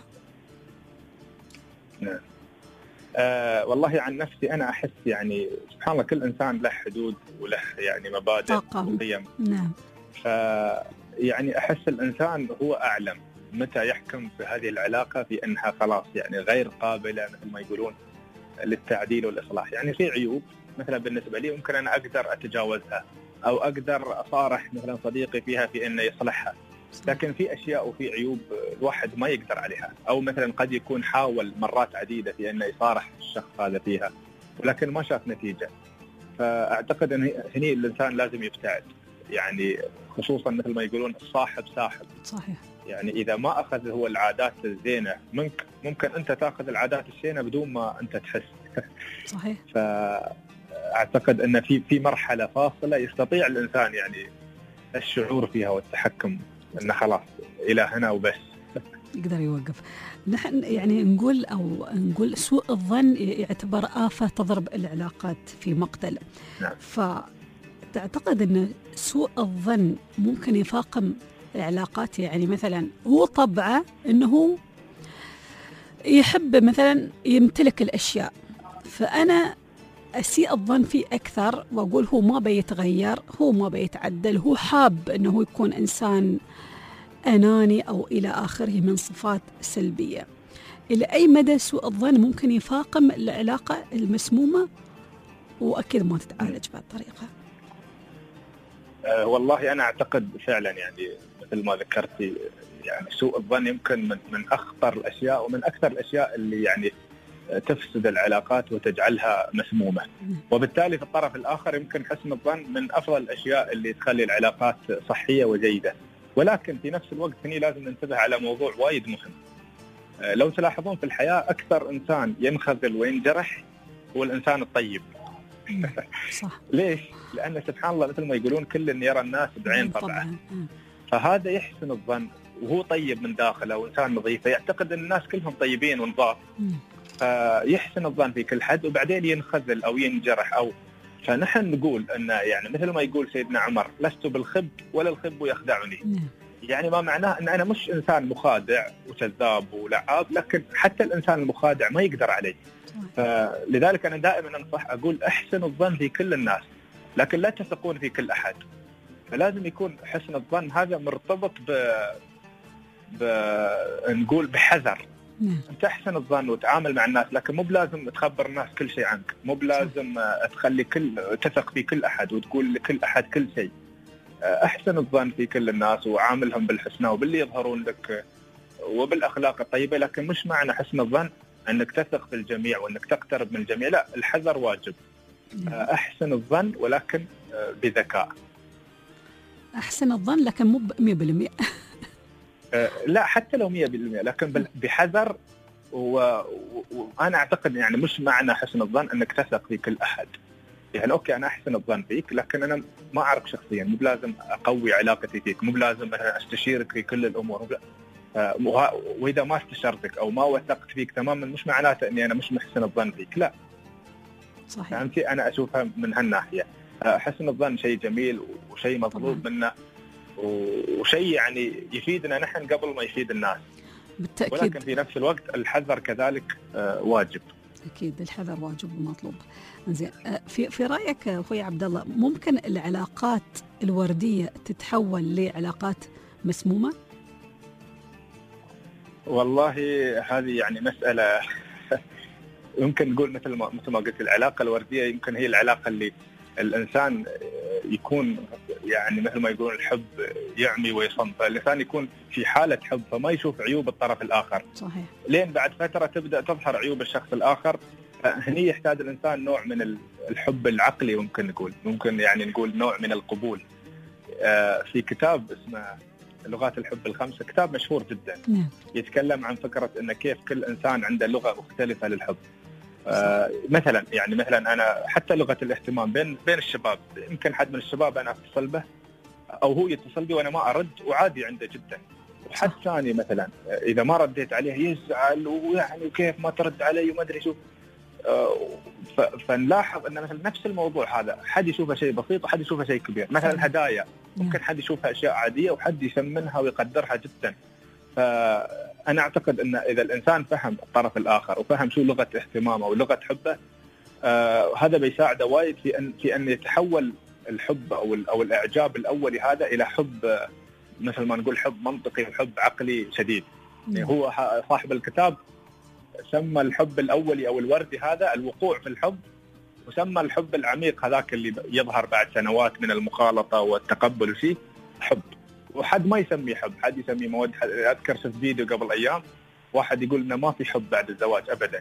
نعم. والله عن نفسي أنا أحس يعني سبحان الله كل إنسان له حدود وله يعني مبادئ وقيم. نعم. يعني أحس الإنسان هو أعلم متى يحكم بهذه العلاقة في أنها خلاص يعني غير قابلة مثل ما يقولون للتعديل والإصلاح. يعني في عيوب مثلا بالنسبة لي ممكن أنا أقدر أتجاوزها، أو أقدر أصارح مثلا صديقي فيها في أنه يصلحها، لكن في أشياء وفي عيوب الواحد ما يقدر عليها، أو مثلا قد يكون حاول مرات عديدة في أنه يصارح الشخص هذا فيها ولكن ما شاف نتيجة. فأعتقد أن هني الإنسان لازم يبتعد، يعني خصوصا مثل ما يقولون الصاحب ساحب. صحيح. يعني إذا ما أخذ هو العادات الزينة، ممكن أنت تأخذ العادات الزينة بدون ما أنت تحس. صحيح. فأعتقد أن في مرحلة فاصلة يستطيع الإنسان يعني الشعور فيها والتحكم، أنه خلاص إلى هنا وبس. يقدر يوقف. نحن يعني نقول سوء الظن يعتبر آفة تضرب العلاقات في مقتل. نعم. فتعتقد أن سوء الظن ممكن يفاقم العلاقات؟ يعني مثلا هو طبعه أنه يحب مثلا يمتلك الأشياء، فأنا أسيء الظن فيه أكثر وأقول هو ما بيتغير، هو ما بيتعدل، هو حاب أنه يكون إنسان أناني أو إلى آخره من صفات سلبية. إلى أي مدى سوء الظن ممكن يفاقم العلاقة المسمومة وأكيد ما تتعالج بهالطريقة؟ والله أنا أعتقد فعلا يعني مثل ما ذكرتي، يعني سوء الظن يمكن من أخطر الأشياء ومن أكثر الأشياء اللي يعني تفسد العلاقات وتجعلها مسمومة. وبالتالي في الطرف الآخر يمكن حسن الظن من أفضل الأشياء اللي تخلي العلاقات صحية وجيدة. ولكن في نفس الوقت هني لازم ننتبه على موضوع وايد مهم. لو تلاحظون في الحياة أكثر إنسان ينخذل وينجرح هو الإنسان الطيب. صح. ليش؟ لأن سبحان الله مثل ما يقولون كل يرى الناس بعين طبعه. فهذا يحسن الظن وهو طيب من داخله وإنسان نظيف، يعتقد أن الناس كلهم طيبين ونظاف، فيحسن الظن في كل حد وبعدين ينخذل أو ينجرح أو. فنحن نقول أن يعني مثل ما يقول سيدنا عمر: لست بالخب ولا الخب يخدعني. يعني ما معناه أن أنا مش إنسان مخادع وكذاب ولعاب، لكن حتى الإنسان المخادع ما يقدر عليه. فلذلك أنا دائما أنصح أقول: أحسن الظن في كل الناس، لكن لا تثقون في كل أحد. فلازم يكون حسن الظن هذا مرتبط نقول بحذر. تحسن الظن وتعامل مع الناس، لكن مو بلازم تخبر الناس كل شيء عنك، مو بلازم تخلي تثق في كل أحد وتقول لكل أحد كل شيء. أحسن الظن في كل الناس وعاملهم بالحسنى وباللي يظهرون لك وبالأخلاق الطيبة، لكن مش معنى حسن الظن أنك تثق في الجميع وأنك تقترب من الجميع، لا، الحذر واجب. أحسن الظن ولكن بذكاء. أحسن الظن لكن مو 100%. لا، حتى لو 100%، لكن بحذر. وأنا أعتقد يعني مش معنى حسن الظن أنك تثق في كل أحد. يعني أوكي أنا أحسن الظن فيك، لكن أنا ما أعرف شخصيا، مو بلازم أقوي علاقتي فيك، مو بلازم أستشيرك في كل الأمور. وإذا ما استشرتك أو ما وثقت فيك تماما مش معناته أني أنا مش محسن الظن فيك، لا. صحيح. فهمتي؟ أنا أشوفها من هالناحية. حسن الظن شيء جميل وشيء مطلوب منا وشيء يعني يفيدنا نحن قبل ما يفيد الناس بالتأكيد. ولكن في نفس الوقت الحذر كذلك واجب. أكيد الحذر واجب ومطلوب. زين، في رأيك أخوي عبد الله ممكن العلاقات الوردية تتحول لعلاقات مسمومة؟ والله هذه يعني مسألة يمكن نقول مثل ما قلت، العلاقة الوردية يمكن هي العلاقة اللي الإنسان يكون يعني مثل ما يقولون الحب يعمي ويصم، فالإنسان يكون في حالة حب فما يشوف عيوب الطرف الآخر. صحيح. لين بعد فترة تبدأ تظهر عيوب الشخص الآخر، هني يحتاج الإنسان نوع من الحب العقلي، ممكن يعني نقول نوع من القبول. في كتاب اسمه لغات الحب الخمسة، كتاب مشهور جدا. يتكلم عن فكرة أن كيف كل إنسان عنده لغة مختلفة للحب. مثلا أنا حتى لغة الاهتمام بين الشباب، يمكن حد من الشباب أنا أتصل به أو هو يتصل بي وأنا ما أرد وعادي عنده جدا، وحد ثاني مثلا إذا ما رديت عليه يزعل ويعني كيف ما ترد علي وما أدري شو. فنلاحظ أن مثلا نفس الموضوع هذا حد يشوفه شيء بسيط وحد يشوفه شيء كبير. مثلا الهدايا ممكن حد يشوفها أشياء عادية وحد يثمنها ويقدرها جدا. فأنا أعتقد أن إذا الإنسان فهم الطرف الآخر وفهم شو لغة اهتمامه ولغة حبه، هذا بيساعده وايد في أن يتحول الحب أو الإعجاب الأولي هذا إلى حب، مثل ما نقول حب منطقي وحب عقلي شديد. يعني هو صاحب الكتاب سمى الحب الأولي أو الوردي هذا الوقوع في الحب، وسمى الحب العميق هذاك اللي يظهر بعد سنوات من المخالطة والتقبل فيه حب. وحد ما يسميه حب، حد يسميه مودة. أذكر شفت فيديو قبل أيام واحد يقول إنه ما في حب بعد الزواج أبدا.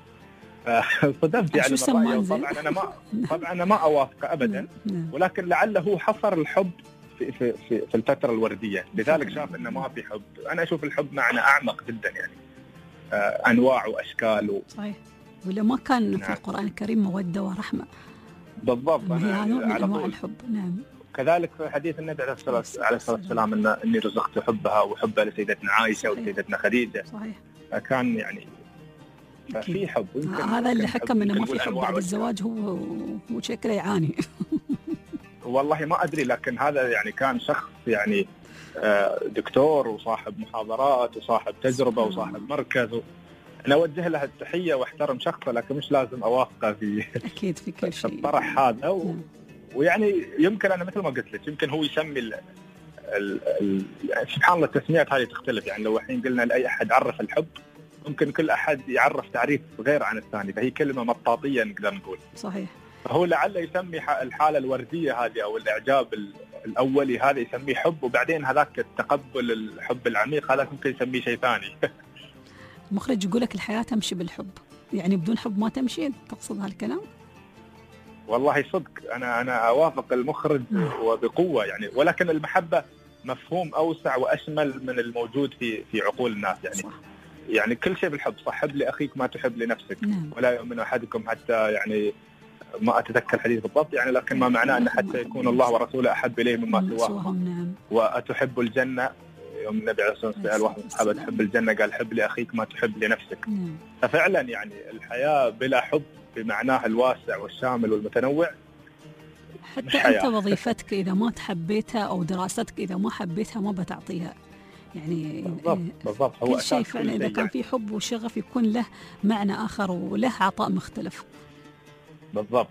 صدمت يعني من رأيه. طبعا أنا ما أوافقه أبدا، ولكن لعله هو حصر الحب في الفترة الوردية، لذلك شاف إنه ما في حب. أنا أشوف الحب معنى أعمق جدا، يعني أنواع وأشكال صحيح. ولا ما كان في القرآن الكريم مودة ورحمة؟ بالضبط. هي نوع من أنواع الحب. نعم. كذلك في حديث النبي عليه الصلاة والسلام إني رزقت حبها وحبها لسيدتنا عائشة وسيدتنا خديجة. صحيح. كان يعني في حب. هذا اللي حكم إنه ما في حب بعد الزواج هو شكله يعاني. والله ما أدري، لكن هذا يعني كان شخص يعني دكتور وصاحب محاضرات وصاحب تجربة وصاحب مركز. أنا أوجه له التحية واحترم شخصه، لكن مش لازم أوافقه في أكيد في كل شيء الطرح هذا. ويعني يمكن أنا مثل ما قلت لك يمكن هو يسمي سبحان الله التسميات هذه تختلف. يعني لو الحين قلنا لأي أحد عرف الحب، ممكن كل أحد يعرف تعريف غير عن الثاني، فهي كلمة مطاطية نقدر نقول. صحيح. فهو لعله يسمي الحالة الوردية هذه أو الإعجاب الأولي هذا يسميه حب، وبعدين هذاك التقبل الحب العميق هذا ممكن يسميه شيء ثاني. المخرج يقول لك الحياة تمشي بالحب، يعني بدون حب ما تمشي، تقصد هالكلام؟ والله صدق أنا أوافق المخرج وبقوة يعني، ولكن المحبة مفهوم أوسع وأشمل من الموجود في عقول الناس يعني. صح. يعني كل شيء بالحب، صح. حب لأخيك ما تحب لنفسك. ولا يؤمن أحدكم حتى يعني ما أتذكر الحديث بالضبط يعني، لكن ما معناه أن حتى يكون الله ورسوله أحب إليه مما سواهم. نعم. وأتحب الجنة، يوم النبي عليه الصلاة والسلام سأل واحد من الصحابة تحب الجنة، قال حب لأخيك ما تحب لنفسك. ففعلا يعني الحياة بلا حب بمعناها الواسع والشامل والمتنوع حتى أنت وظيفتك إذا ما تحبيتها أو دراستك إذا ما حبيتها ما بتعطيها يعني. بالضبط. هو كل شيء فعلا إذا كان في حب وشغف يكون له معنى آخر وله عطاء مختلف. بالضبط.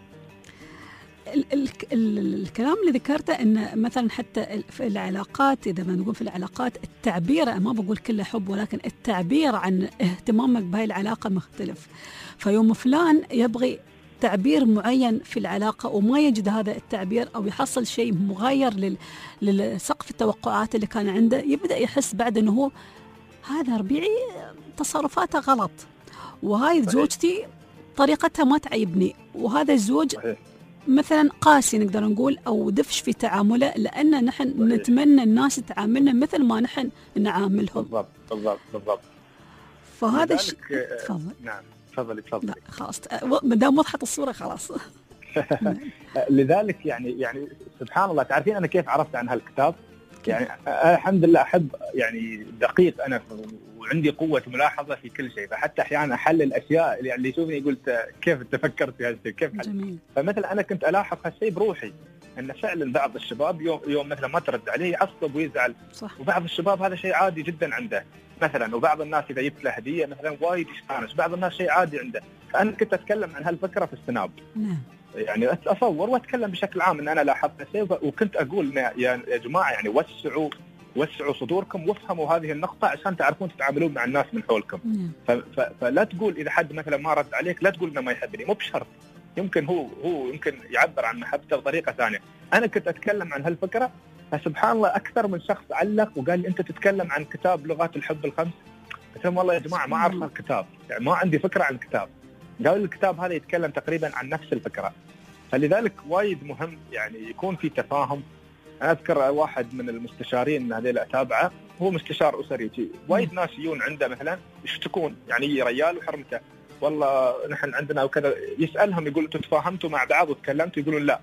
الكلام اللي ذكرته أن مثلا حتى في العلاقات، إذا ما نقول في العلاقات التعبير، ما بقول كله حب، ولكن التعبير عن اهتمامك بهاي العلاقة مختلف. فيوم فلان يبغي تعبير معين في العلاقة وما يجد هذا التعبير أو يحصل شيء مغاير لسقف التوقعات اللي كان عنده، يبدأ يحس بعد أنه هو هذا ربيعي تصرفاته غلط، وهاي زوجتي طريقتها ما تعيبني، وهذا الزوج مثلا قاسي نقدر نقول أو دفش في تعامله، لأن نحن نتمنى الناس تعاملنا مثل ما نحن نعاملهم. بالضبط. فهذا الشيء. تفضل. نعم تفضلي. لا خلاص ما دام وضحت الصورة خلاص. لذلك يعني سبحان الله، تعرفين أنا كيف عرفت عن هالكتاب؟ يعني الحمد لله أحب يعني دقيق أنا، وعندي قوة ملاحظة في كل شيء، فحتى أحيانا أحلل الأشياء اللي يشوفني قلت كيف تفكرت في هالشيء كيف حل. فمثلا أنا كنت ألاحظ هالشيء بروحي، أن فعلا بعض الشباب يوم مثلا ما ترد عليه يعصب ويزعل، صح. وبعض الشباب هذا شيء عادي جدا عنده مثلا، وبعض الناس إذا جبت له هدية مثلا وايد يستانس، بعض الناس شيء عادي عنده. فأنا كنت أتكلم عن هالفكرة في السناب. يعني أصور وأتكلم بشكل عام أن أنا لاحظت شيء، وكنت أقول يا جماعة يعني وسعوا صدوركم وافهموا هذه النقطة عشان تعرفون تتعاملون مع الناس من حولكم. فلا تقول إذا حد مثلا ما رد عليك لا تقول إنه ما يحبني، مو بشرط، يمكن هو يمكن يعبر عن محبته بطريقة ثانية. أنا كنت أتكلم عن هالفكرة، فسبحان الله أكثر من شخص علق وقال لي أنت تتكلم عن كتاب لغات الحب الخمس. قلت لهم والله يا جماعة ما أعرف الكتاب، يعني ما عندي فكرة عن الكتاب. قالوا الكتاب هذا يتكلم تقريبا عن نفس الفكرة، فلذلك وايد مهم يعني يكون في تفاهم. أنا أذكر واحد من المستشارين هذول أتابعه، هو مستشار أسري، وايد ناس يجون عنده مثلا يشتكون، يعني ريال وحرمته والله نحن عندنا وكذا، يسألهم يقول أنتم تفاهمتوا مع بعض وتكلمتوا؟ يقولون لا.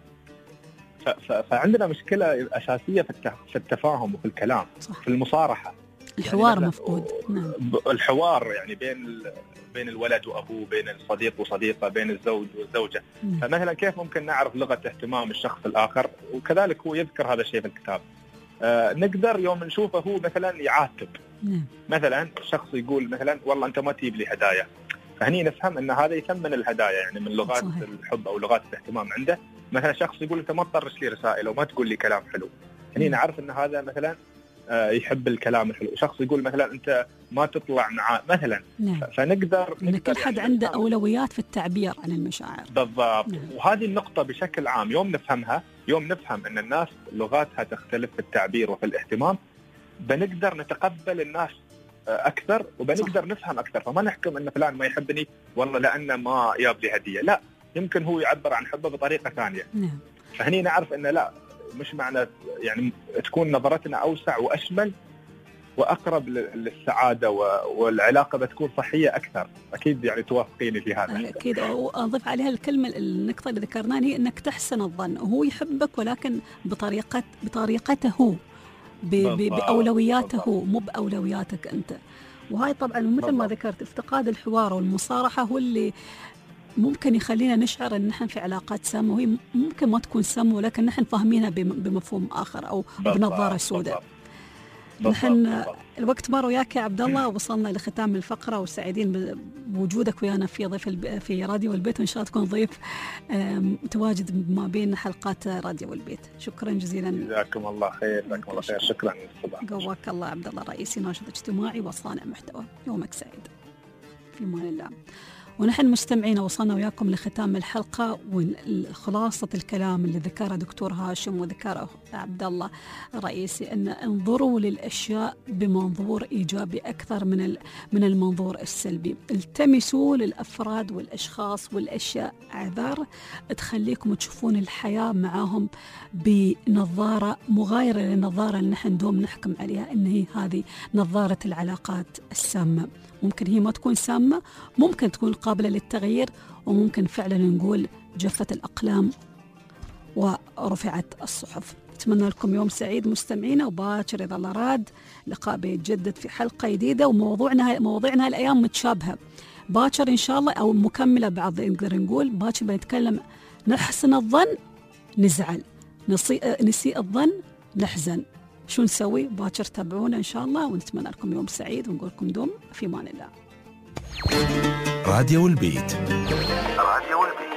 فعندنا مشكلة أساسية في التفاهم وفي الكلام، صح. في المصارحة، الحوار يعني مفقود. نعم. الحوار يعني بين الولد وأبوه، بين الصديق وصديقه، بين الزوج والزوجة. فمثلا كيف ممكن نعرف لغة اهتمام الشخص الآخر؟ وكذلك هو يذكر هذا الشيء في الكتاب. نقدر يوم نشوفه هو مثلا يعاتب، مثلا شخص يقول مثلا والله أنت ما تجيب لي هدايا، فهني نفهم أن هذا يثمن الهدايا، يعني من لغات صحيح. الحب أو لغات الاهتمام عنده. مثلا شخص يقول أنت ما تطرش لي رسائل وما تقول لي كلام حلو، هني نعرف أن هذا مثلا يحب الكلام الحلو. شخص يقول مثلا أنت ما تطلع معاه مثلا. فنقدر إن كل حد يعني عنده أولويات في التعبير عن المشاعر. بالضبط. وهذه النقطة بشكل عام يوم نفهمها، يوم نفهم أن الناس لغاتها تختلف في التعبير وفي الاهتمام، بنقدر نتقبل الناس أكثر وبنقدر صح. نفهم أكثر. فما نحكم أن فلان ما يحبني والله لأنه ما جاب لي هدية، لا، يمكن هو يعبر عن حبه بطريقة ثانية. فهني نعرف أن لا، مش معنى يعني تكون نظرتنا أوسع وأشمل وأقرب للسعادة والعلاقة بتكون صحية أكثر. أكيد يعني توافقيني في هذا. أكيد. وأضيف عليها النقطة اللي ذكرناها هي أنك تحسن الظن، وهو يحبك ولكن بطريقته هو، بأولوياته هو، مو بأولوياتك أنت. وهاي طبعا مثل ما ذكرت افتقاد الحوار والمصارحة هو اللي ممكن يخلينا نشعر أن نحن في علاقات سامة، وهي ممكن ما تكون سامة ولكن نحن فاهمينها بمفهوم آخر أو بنظارة سوداء. نحن الوقت مر وياك يا عبد الله، وصلنا لختام الفقرة، وسعيدين بوجودك ويانا في ضيف في راديو البيت، وإن شاء الله تكون ضيف متواجد ما بين حلقات راديو البيت. شكرا جزيلا. جزاكم الله خير. جزاكم الله خير. شكرا. قواك الله عبد الله، رئيسي ناشط اجتماعي وصانع محتوى. يومك سعيد. في امان الله. ونحن مستمعين وصلنا وياكم لختام الحلقة، وخلاصة الكلام اللي ذكره دكتور هاشم وذكره عبد الله رئيسي، أن انظروا للأشياء بمنظور إيجابي أكثر من المنظور السلبي. التمسوا للأفراد والأشخاص والأشياء أعذار تخليكم تشوفون الحياة معهم بنظارة مغايرة للنظارة اللي نحن دوم نحكم عليها إن هي هذه نظارة العلاقات السامة. ممكن هي ما تكون سامة، ممكن تكون قابلة للتغيير، وممكن فعلا نقول جفت الأقلام ورفعت الصحف. أتمنى لكم يوم سعيد مستمعينا، وباكر إذا الله راد لقاء بيتجدد في حلقة جديدة، وموضوعنا الأيام متشابهة. باكر إن شاء الله أو مكملة بعض، نقدر نقول باكر بنتكلم نحسن الظن نزعل، نسيء الظن نحزن، شو نسوي؟ باكر تابعونا إن شاء الله، ونتمنى لكم يوم سعيد، ونقول لكم دوم في أمان الله. راديو البيت. راديو البيت.